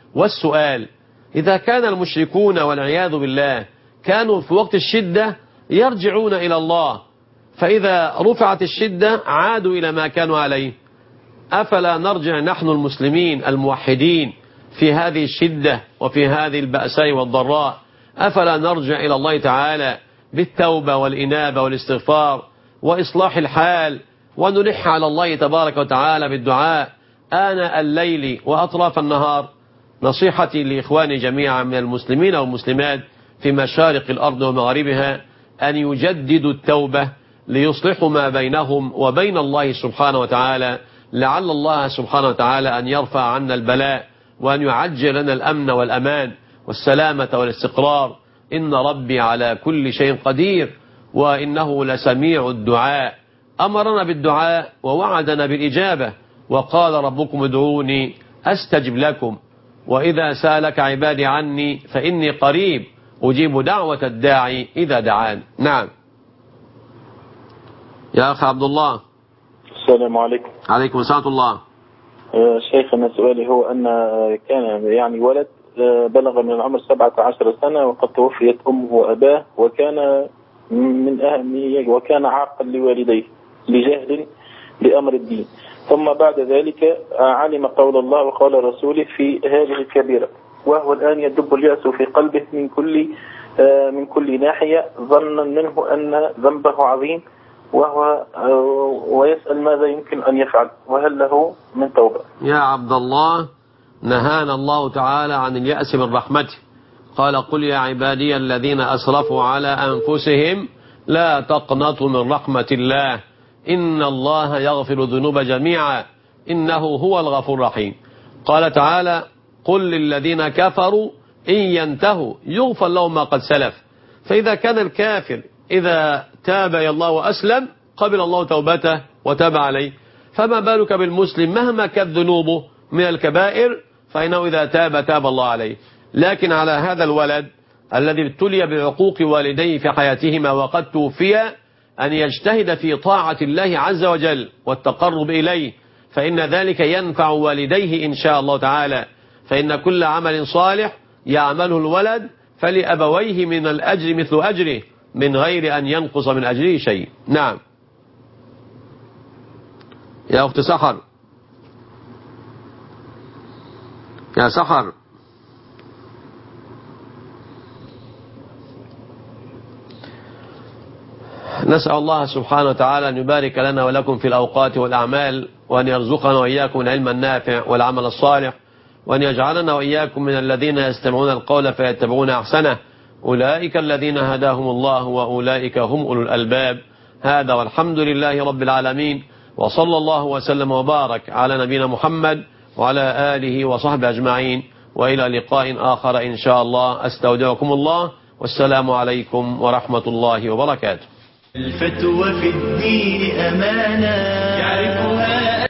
B: والسؤال: إذا كان المشركون والعياذ بالله كانوا في وقت الشدة يرجعون إلى الله، فإذا رفعت الشدة عادوا إلى ما كانوا عليه، أفلا نرجع نحن المسلمين الموحدين في هذه الشدة وفي هذه البأساء والضراء؟ أفلا نرجع إلى الله تعالى بالتوبة والإنابة والاستغفار وإصلاح الحال، ونلح على الله تبارك وتعالى بالدعاء آناء الليل وأطراف النهار؟ نصيحتي لإخواني جميعا من المسلمين والمسلمات في مشارق الأرض ومغاربها أن يجددوا التوبة ليصلحوا ما بينهم وبين الله سبحانه وتعالى، لعل الله سبحانه وتعالى أن يرفع عنا البلاء وأن يعجل لنا الأمن والأمان والسلامة والاستقرار. إن ربي على كل شيء قدير وإنه لسميع الدعاء. أمرنا بالدعاء ووعدنا بالإجابة، وقال ربكم ادعوني أستجب لكم، وإذا سألك عبادي عني فإني قريب أجيب دعوة الداعي إذا دعان. نعم يا أخي عبد الله.
D: السلام عليكم.
B: عليكم السلام ورحمة الله.
D: شيخنا سؤالي هو أن كان يعني ولد بلغ من العمر 17 سنة وقد توفيت أمه وأباه، وكان عاقا لوالديه لجهل بأمر الدين، ثم بعد ذلك علم قول الله وقول رسوله في هذه الكبيرة، وهو الآن يدب اليأس في قلبه من كل ناحية، ظنا منه أن ذنبه عظيم، ويسأل ماذا يمكن أن يفعل، وهل له من توبة؟
B: يا عبد الله، نهانا الله تعالى عن اليأس من رحمته، قال: قل يا عبادي الذين أسرفوا على أنفسهم لا تقنطوا من رحمة الله إن الله يغفر الذنوب جميعا إنه هو الغفور الرحيم. قال تعالى: قل للذين كفروا إن ينتهوا يغفر لهم ما قد سلف. فإذا كان الكافر إذا تاب إلى الله وأسلم قبل الله توبته وتاب عليه، فما بالك بالمسلم مهما كانت ذنوبه من الكبائر، فإنه إذا تاب الله عليه. لكن على هذا الولد الذي ابتلي بعقوق والديه في حياتهما وقد توفيا أن يجتهد في طاعة الله عز وجل والتقرب إليه، فإن ذلك ينفع والديه إن شاء الله تعالى. فإن كل عمل صالح يعمله الولد فلأبويه من الأجر مثل أجره من غير أن ينقص من أجره شيء. نعم يا أخت سحر. يا سحر، نسأل الله سبحانه وتعالى أن يبارك لنا ولكم في الأوقات والأعمال، وأن يرزقنا وإياكم العلم النافع والعمل الصالح، وأن يجعلنا وإياكم من الذين يستمعون القول فيتبعون أحسنه، أولئك الذين هداهم الله وأولئك هم أولو الألباب. هذا والحمد لله رب العالمين، وصلى الله وسلم وبارك على نبينا محمد وعلى آله وصحبه أجمعين، وإلى لقاء آخر إن شاء الله. أستودعكم الله، والسلام عليكم ورحمة الله وبركاته.
G: الفتوى في الدين أمانة